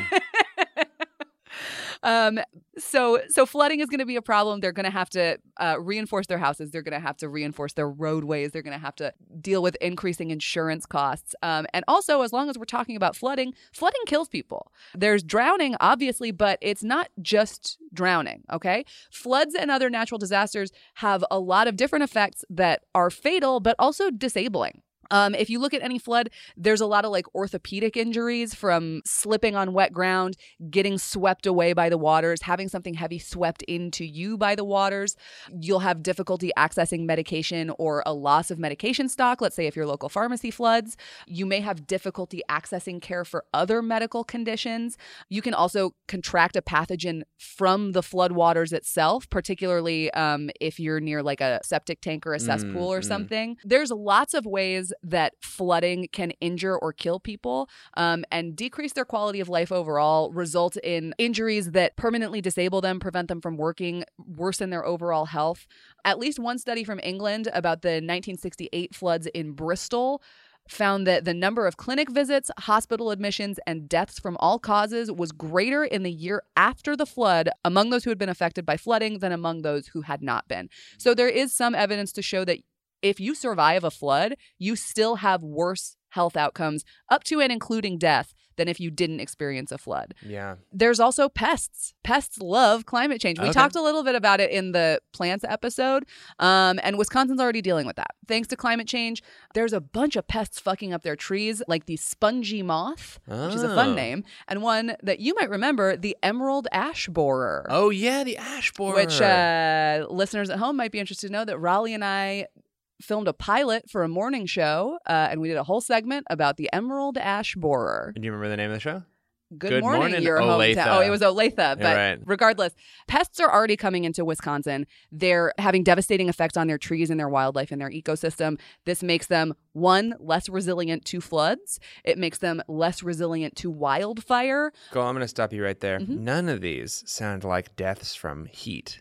Um, so, so flooding is going to be a problem. They're going to have to uh, reinforce their houses. They're going to have to reinforce their roadways. They're going to have to deal with increasing insurance costs. Um, and also, as long as we're talking about flooding, flooding kills people. There's drowning, obviously, but it's not just drowning, okay? Floods and other natural disasters have a lot of different effects that are fatal, but also disabling. Um, if you look at any flood, there's a lot of like orthopedic injuries from slipping on wet ground, getting swept away by the waters, having something heavy swept into you by the waters. You'll have difficulty accessing medication or a loss of medication stock. Let's say if your local pharmacy floods, you may have difficulty accessing care for other medical conditions. You can also contract a pathogen from the flood waters itself, particularly um, if you're near like a septic tank or a cesspool Mm, or mm. something. There's lots of ways that flooding can injure or kill people um, and decrease their quality of life overall, result in injuries that permanently disable them, prevent them from working, worsen their overall health. At least one study from England about the nineteen sixty-eight floods in Bristol found that the number of clinic visits, hospital admissions, and deaths from all causes was greater in the year after the flood among those who had been affected by flooding than among those who had not been. So there is some evidence to show that if you survive a flood, you still have worse health outcomes up to and including death than if you didn't experience a flood. Yeah. There's also pests. Pests love climate change. We Okay. talked a little bit about it in the plants episode, um, and Wisconsin's already dealing with that. Thanks to climate change, there's a bunch of pests fucking up their trees, like the spongy moth, which is a fun Oh. name, and one that you might remember, the emerald ash borer. Oh, yeah, the ash borer. Which uh, listeners at home might be interested to know that Raleigh and I filmed a pilot for a morning show, uh, and we did a whole segment about the emerald ash borer. Do you remember the name of the show? Good, Good morning, morning, your Olathe. hometown. Oh, it was Olathe. But right. regardless, pests are already coming into Wisconsin. They're having devastating effects on their trees and their wildlife and their ecosystem. This makes them, one, less resilient to floods. It makes them less resilient to wildfire. Cole, I'm going to stop you right there. Mm-hmm. None of these sound like deaths from heat.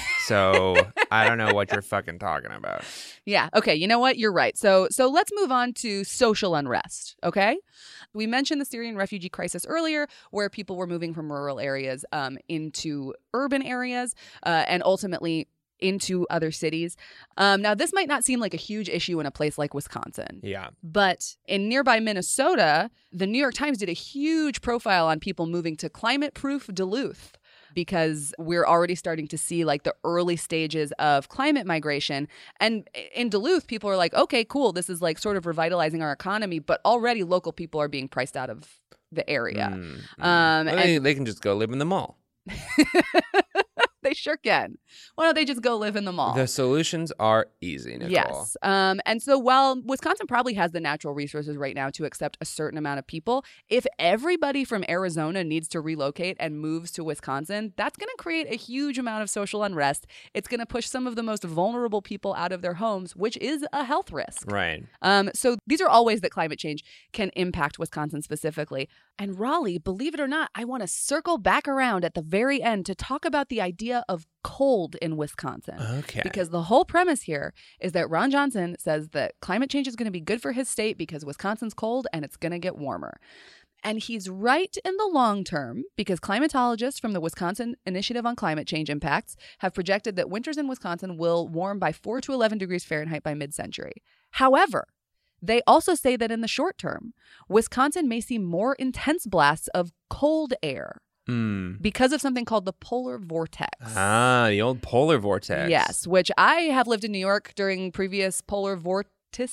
So I don't know what you're fucking talking about. Yeah. Okay. You know what? You're right. So so let's move on to social unrest. Okay. We mentioned the Syrian refugee crisis earlier, where people were moving from rural areas um, into urban areas uh, and ultimately into other cities. Um, now, this might not seem like a huge issue in a place like Wisconsin. Yeah. But in nearby Minnesota, the New York Times did a huge profile on people moving to climate-proof Duluth, because we're already starting to see like the early stages of climate migration. And in Duluth, people are like, okay, cool. This is like sort of revitalizing our economy. But already local people are being priced out of the area. Mm, mm. Um, Well, and- they, they can just go live in the mall. They sure can. Why don't they just go live in the mall? The solutions are easy, Nicole. Yes. Um, and so while Wisconsin probably has the natural resources right now to accept a certain amount of people, if everybody from Arizona needs to relocate and moves to Wisconsin, that's going to create a huge amount of social unrest. It's going to push some of the most vulnerable people out of their homes, which is a health risk. Right. Um, so these are all ways that climate change can impact Wisconsin specifically. And Raleigh, believe it or not, I want to circle back around at the very end to talk about the idea of cold in Wisconsin. Okay. Because the whole premise here is that Ron Johnson says that climate change is going to be good for his state because Wisconsin's cold and it's going to get warmer. And he's right in the long term because climatologists from the Wisconsin Initiative on Climate Change Impacts have projected that winters in Wisconsin will warm by four to eleven degrees Fahrenheit by mid-century. However, they also say that in the short term, Wisconsin may see more intense blasts of cold air Mm. because of something called the polar vortex. Ah, the old polar vortex. Yes, which I have lived in New York during previous polar vortices.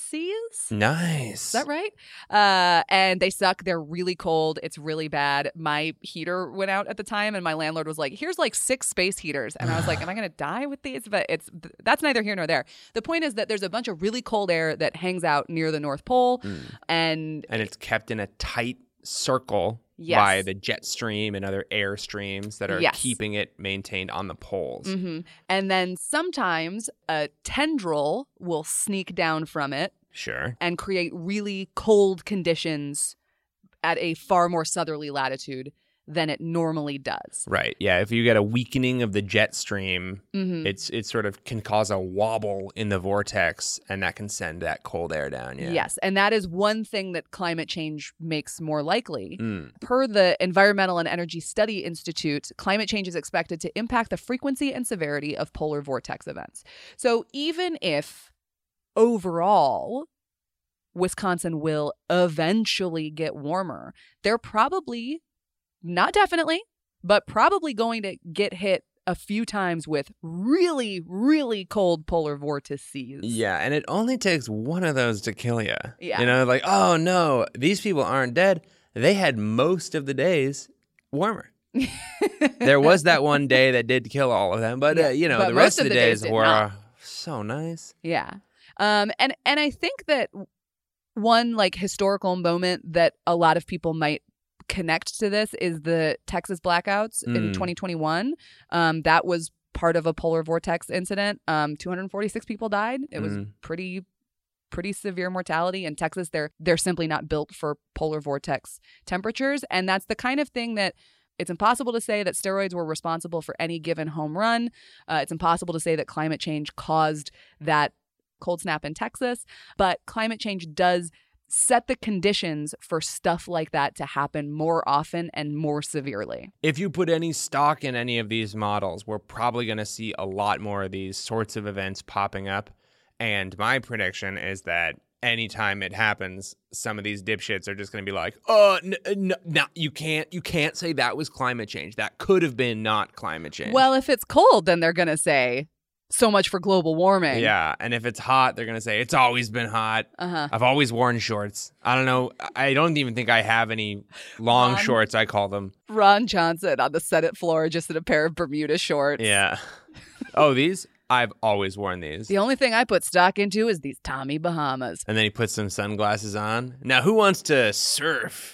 Nice. Is that right? Uh, and they suck. They're really cold. It's really bad. My heater went out at the time, and my landlord was like, "Here's like six space heaters," and I was like, "Am I going to die with these?" But it's that's neither here nor there. The point is that there's a bunch of really cold air that hangs out near the North Pole, Mm. and and it's kept in a tight circle Yes. by the jet stream and other air streams that are Yes. keeping it maintained on the poles. hmm and then sometimes a tendril will sneak down from it Sure. and create really cold conditions at a far more southerly latitude than it normally does. Right. Yeah. If you get a weakening of the jet stream, Mhm. it's it sort of can cause a wobble in the vortex, and that can send that cold air down. Yeah. Yes, and that is one thing that climate change makes more likely. Mm. Per the Environmental and Energy Study Institute, climate change is expected to impact the frequency and severity of polar vortex events. So even if overall Wisconsin will eventually get warmer, they're probably, not definitely, but probably going to get hit a few times with really, really cold polar vortices. Yeah, and it only takes one of those to kill you. Yeah. You know, like, oh no, these people aren't dead. They had most of the days warmer. There was that one day that did kill all of them, but Yeah, uh, you know, but the most rest of of the the days days did were not. uh, so nice. Yeah. Um, and, and I think that one like historical moment that a lot of people might connect to this is the Texas blackouts in Mm. twenty twenty-one. Um, that was part of a polar vortex incident. Um, two hundred forty-six people died. It was Mm. pretty pretty severe mortality in Texas. They're they're simply not built for polar vortex temperatures, and that's the kind of thing that it's impossible to say that steroids were responsible for any given home run. Uh, it's impossible to say that climate change caused that cold snap in Texas, but climate change does set the conditions for stuff like that to happen more often and more severely. If you put any stock in any of these models, we're probably going to see a lot more of these sorts of events popping up. And my prediction is that anytime it happens, some of these dipshits are just going to be like, "Oh, no, no, no, you can't, you can't say that was climate change. That could have been not climate change." Well, if it's cold, then they're going to say, so much for global warming. yeah, and if it's hot, they're going to say it's always been hot. Uh-huh. I've always worn shorts. I don't know. I don't even think I have any long Ron- shorts, I call them. Ron Johnson on the Senate floor just in a pair of Bermuda shorts. Yeah. Oh, these? I've always worn these. The only thing I put stock into is these Tommy Bahamas. And then he puts some sunglasses on. Now, who wants to surf?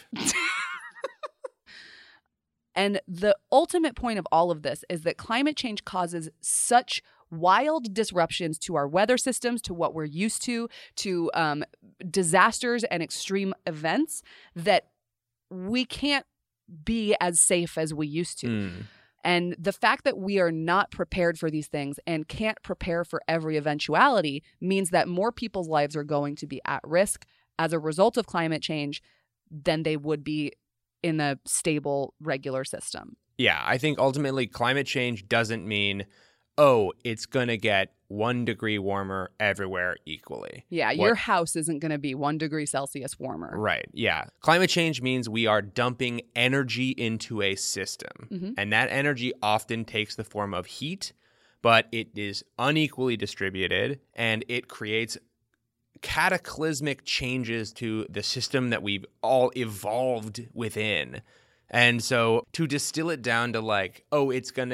And the ultimate point of all of this is that climate change causes such wild disruptions to our weather systems, to what we're used to, to um, disasters and extreme events that we can't be as safe as we used to. Mm. And the fact that we are not prepared for these things and can't prepare for every eventuality means that more people's lives are going to be at risk as a result of climate change than they would be in a stable, regular system. Yeah, I think ultimately climate change doesn't mean, oh, it's going to get one degree warmer everywhere equally. Yeah, What- your house isn't going to be one degree Celsius warmer. Right. Yeah. Climate change means we are dumping energy into a system. Mhm. And that energy often takes the form of heat, but it is unequally distributed and it creates cataclysmic changes to the system that we've all evolved within. And so to distill it down to like, oh, it's going to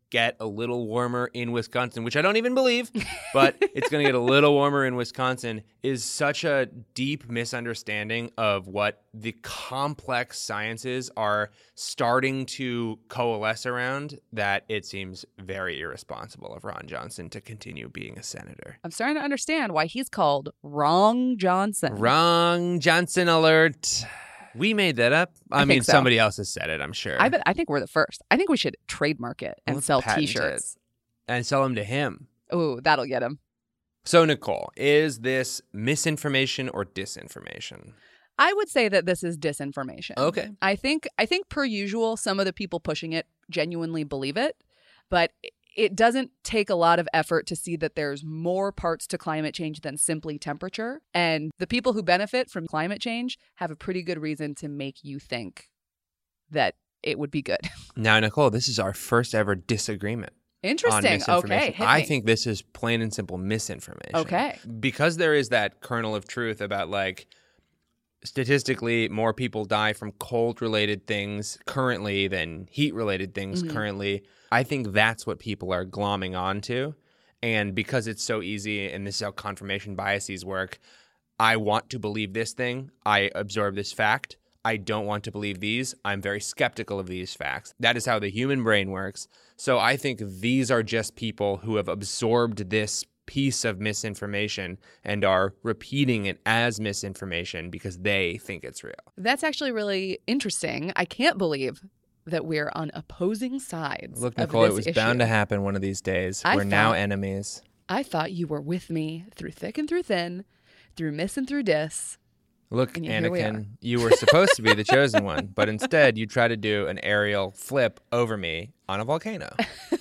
get a little warmer in Wisconsin, which I don't even believe, but it's going to get a little warmer in Wisconsin, is such a deep misunderstanding of what the complex sciences are starting to coalesce around that it seems very irresponsible of Ron Johnson to continue being a senator. I'm starting to understand why he's called Wrong Johnson. Wrong Johnson alert. We made that up. I, I mean, so. somebody else has said it, I'm sure. I bet. I think we're the first. I think we should trademark it and Let's sell patent T-shirts. it. And sell them to him. Ooh, that'll get him. So, Nicole, is this misinformation or disinformation? I would say that this is disinformation. Okay. I think I think per usual, some of the people pushing it genuinely believe it, but it doesn't take a lot of effort to see that there's more parts to climate change than simply temperature. And the people who benefit from climate change have a pretty good reason to make you think that it would be good. Now, Nicole, this is our first ever disagreement. Interesting. Okay. Hit I me. think this is plain and simple misinformation. Okay. Because there is that kernel of truth about, like, statistically, more people die from cold-related things currently than heat-related things mm-hmm. currently. I think that's what people are glomming onto. And because it's so easy, and this is how confirmation biases work, I want to believe this thing. I absorb this fact. I don't want to believe these. I'm very skeptical of these facts. That is how the human brain works. So I think these are just people who have absorbed this piece of misinformation and are repeating it as misinformation because they think it's real. That's actually really interesting. I can't believe that we're on opposing sides. Look, of Nicole, this it was issue. bound to happen one of these days. I we're now thought- enemies. I thought you were with me through thick and through thin, through miss and through dis. Look, And yet here we are. Anakin, you were supposed to be the chosen one, but instead you try to do an aerial flip over me on a volcano.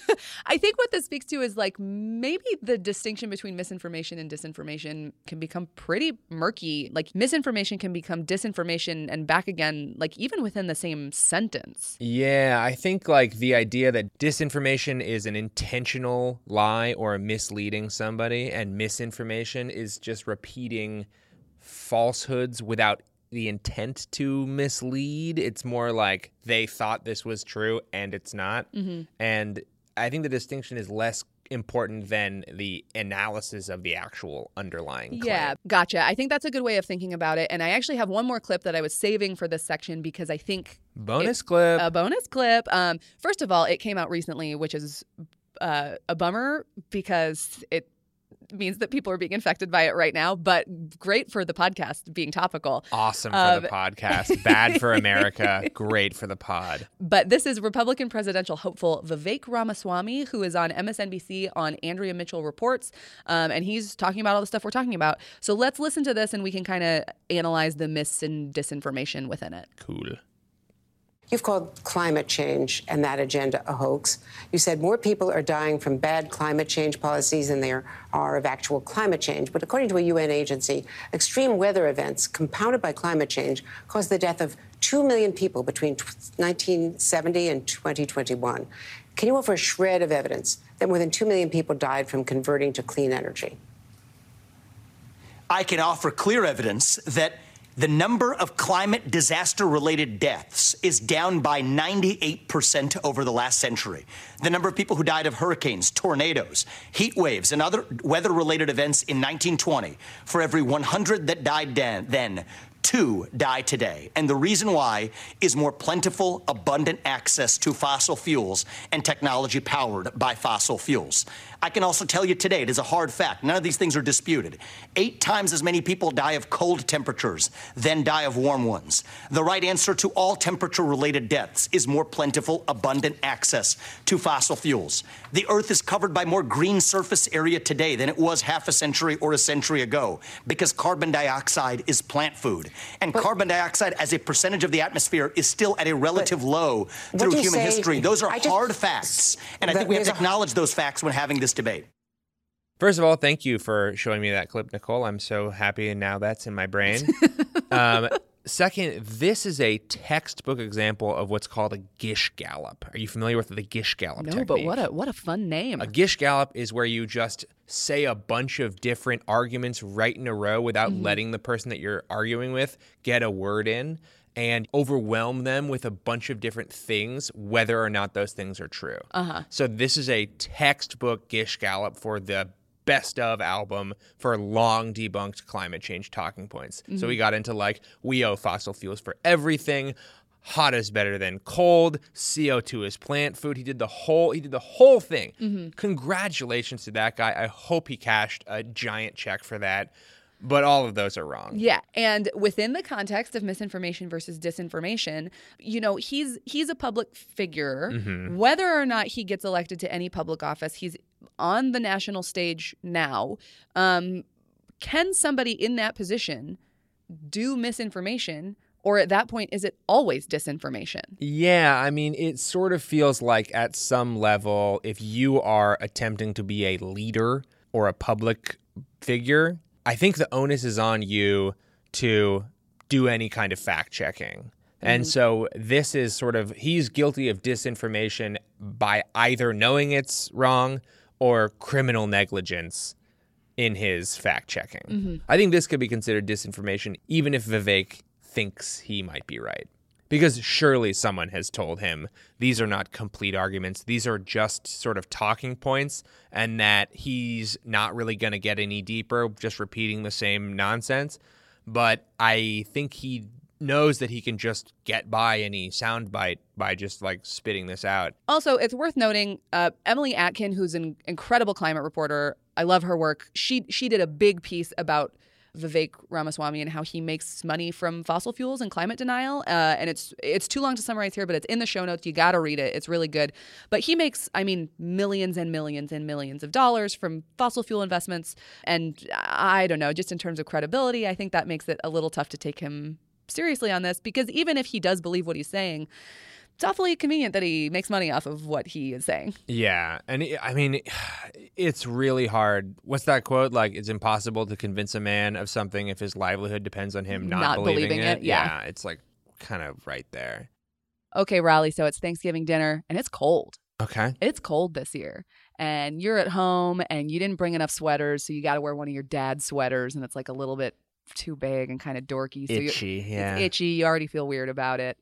I think what this speaks to is like maybe the distinction between misinformation and disinformation can become pretty murky. Like misinformation can become disinformation and back again, like even within the same sentence. Yeah, I think like the idea that disinformation is an intentional lie or misleading somebody, and misinformation is just repeating falsehoods without the intent to mislead. It's more like they thought this was true and it's not. Mm-hmm. And I think the distinction is less important than the analysis of the actual underlying claim. Yeah, gotcha. I think that's a good way of thinking about it. And I actually have one more clip that I was saving for this section because I think bonus it, clip. A bonus clip. Um, first of all, it came out recently, which is uh, a bummer because it means that people are being infected by it right now, but great for the podcast being topical. Awesome for um, the podcast. Bad for America. Great for the pod. But this is Republican presidential hopeful Vivek Ramaswamy, who is on M S N B C on Andrea Mitchell Reports, um, and he's talking about all the stuff we're talking about. So let's listen to this and we can kind of analyze the mis and disinformation within it. Cool. You've called climate change and that agenda a hoax. You said more people are dying from bad climate change policies than there are of actual climate change. But according to a U N agency, extreme weather events compounded by climate change caused the death of two million people between nineteen seventy and twenty twenty-one. Can you offer a shred of evidence that more than two million people died from converting to clean energy? I can offer clear evidence that the number of climate disaster-related deaths is down by ninety-eight percent over the last century. The number of people who died of hurricanes, tornadoes, heat waves, and other weather-related events in nineteen twenty, for every one hundred that died then, two die today. And the reason why is more plentiful, abundant access to fossil fuels and technology powered by fossil fuels. I can also tell you today, it is a hard fact, none of these things are disputed. Eight times as many people die of cold temperatures than die of warm ones. The right answer to all temperature-related deaths is more plentiful, abundant access to fossil fuels. The Earth is covered by more green surface area today than it was half a century or a century ago because carbon dioxide is plant food. And but, carbon dioxide as a percentage of the atmosphere is still at a relative low through human say, history. Those are just, hard facts. And I think we have to acknowledge those facts when having this debate. First of all, thank you for showing me that clip, Nicole. I'm so happy, and now that's in my brain. um, second, this is a textbook example of what's called a Gish Gallop. Are you familiar with the Gish Gallop no, technique? No, but what a what a fun name. A Gish Gallop is where you just say a bunch of different arguments right in a row without mm-hmm. letting the person that you're arguing with get a word in. and overwhelm them with a bunch of different things, whether or not those things are true. Uh-huh. So this is a textbook Gish Gallop for the best of album for long debunked climate change talking points. Mm-hmm. So we got into like, we owe fossil fuels for everything. Hot is better than cold. C O two is plant food. He did the whole he did the whole thing. Mm-hmm. Congratulations to that guy. I hope he cashed a giant check for that. But all of those are wrong. Yeah, and within the context of misinformation versus disinformation, you know, he's he's a public figure. Mm-hmm. Whether or not he gets elected to any public office, he's on the national stage now. Um, can somebody in that position do misinformation? Or at that point, is it always disinformation? Yeah, I mean, it sort of feels like at some level, if you are attempting to be a leader or a public figure, I think the onus is on you to do any kind of fact checking. Mm-hmm. And so this is sort of, he's guilty of disinformation by either knowing it's wrong or criminal negligence in his fact checking. Mm-hmm. I think this could be considered disinformation, even if Vivek thinks he might be right. Because surely someone has told him these are not complete arguments. These are just sort of talking points, and that he's not really going to get any deeper just repeating the same nonsense. But I think he knows that he can just get by any soundbite by just like spitting this out. Also, it's worth noting uh, Emily Atkin, who's an incredible climate reporter. I love her work. She she did a big piece about Vivek Ramaswamy and how he makes money from fossil fuels and climate denial. Uh, and it's it's too long to summarize here, but it's in the show notes. You got to read it. It's really good. But he makes, I mean, millions and millions and millions of dollars from fossil fuel investments. And I don't know, just in terms of credibility, I think that makes it a little tough to take him seriously on this, because even if he does believe what he's saying, it's awfully convenient that he makes money off of what he is saying. Yeah. And it, I mean, it's really hard. What's that quote? Like, it's impossible to convince a man of something if his livelihood depends on him not, Not believing, believing it. it, yeah. yeah. It's like kind of right there. Okay, Raleigh, so it's Thanksgiving dinner and it's cold. Okay. It's cold this year. And you're at home and you didn't bring enough sweaters, so you got to wear one of your dad's sweaters, and it's like a little bit too big and kind of dorky. So Itchy, yeah. It's itchy. You already feel weird about it.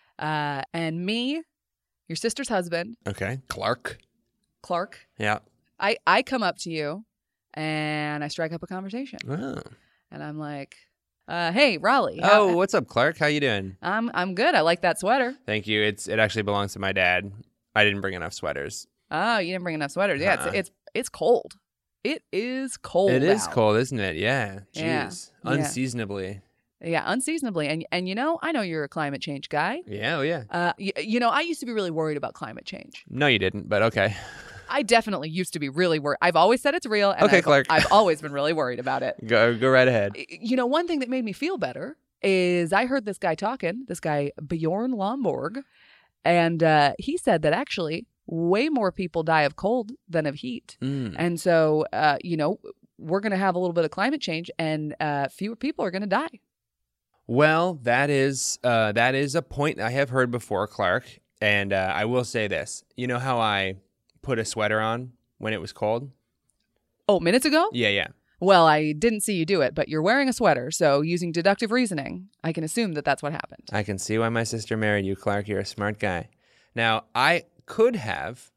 Uh, and me, your sister's husband. Okay. Clark. Clark. Yeah. I, I come up to you and I strike up a conversation. Oh. And I'm like, uh, hey, Raleigh. Oh, what's up, Clark? How you doing? I'm I'm good. I like that sweater. Thank you. It's It actually belongs to my dad. I didn't bring enough sweaters. Oh, you didn't bring enough sweaters. Yeah, Uh-uh. it's, it's it's cold. It is cold It is out. cold, isn't it? Yeah. Jeez. Yeah. Unseasonably. Yeah, unseasonably. And and you know, I know you're a climate change guy. Yeah, oh yeah. Uh, you, you know, I used to be really worried about climate change. No, you didn't, but okay. I definitely used to be really worried. I've always said it's real. And Okay, I've, Clark. I've always been really worried about it. Go go right ahead. You know, one thing that made me feel better is I heard this guy talking, this guy Bjorn Lomborg, and uh, he said that actually way more people die of cold than of heat. Mm. And so, uh, you know, we're going to have a little bit of climate change, and uh, fewer people are going to die. Well, that is uh, that is a point I have heard before, Clark. And uh, I will say this. You know how I put a sweater on when it was cold? Oh, minutes ago? Yeah, yeah. Well, I didn't see you do it, but you're wearing a sweater. So using deductive reasoning, I can assume that that's what happened. I can see why my sister married you, Clark. You're a smart guy. Now, I could have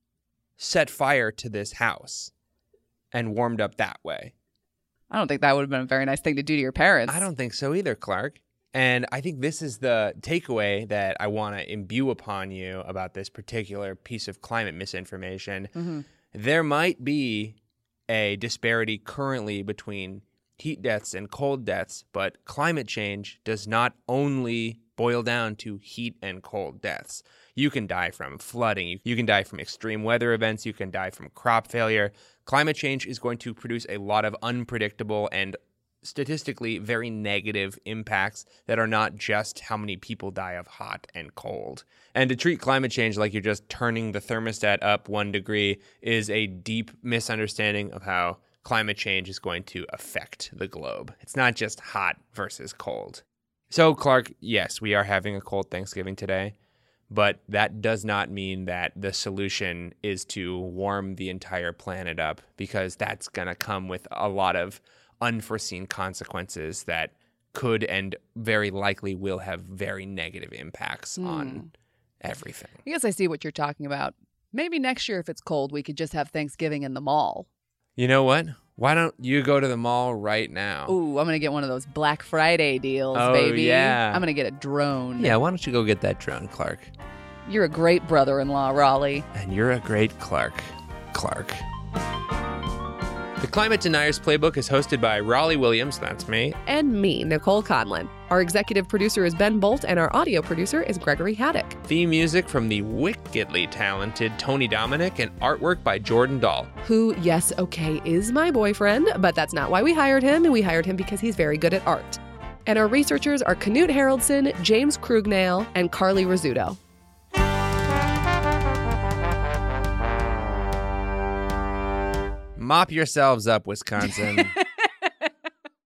set fire to this house and warmed up that way. I don't think that would have been a very nice thing to do to your parents. I don't think so either, Clark. And I think this is the takeaway that I want to imbue upon you about this particular piece of climate misinformation. Mm-hmm. There might be a disparity currently between heat deaths and cold deaths, but climate change does not only boil down to heat and cold deaths. You can die from flooding. You can die from extreme weather events. You can die from crop failure. Climate change is going to produce a lot of unpredictable and statistically very negative impacts that are not just how many people die of hot and cold. And to treat climate change like you're just turning the thermostat up one degree is a deep misunderstanding of how climate change is going to affect the globe. It's not just hot versus cold. So, Clark, yes, we are having a cold Thanksgiving today, but that does not mean that the solution is to warm the entire planet up, because that's going to come with a lot of unforeseen consequences that could and very likely will have very negative impacts Hmm. on everything. I guess I see what you're talking about. Maybe next year, if it's cold, we could just have Thanksgiving in the mall. You know what? Why don't you go to the mall right now? Ooh, I'm going to get one of those Black Friday deals, Oh, baby. yeah. I'm going to get a drone. Yeah, why don't you go get that drone, Clark? You're a great brother-in-law, Raleigh. And you're a great Clark. Clark. The Climate Deniers Playbook is hosted by Raleigh Williams, that's me. And me, Nicole Conlon. Our executive producer is Ben Bolt, and our audio producer is Gregory Haddock. Theme music from the wickedly talented Tony Dominic and artwork by Jordan Dahl. Who, yes, okay, is my boyfriend, but that's not why we hired him. We hired him because he's very good at art. And our researchers are Knut Haraldson, James Krugnail, and Carly Rizzuto. Mop yourselves up, Wisconsin.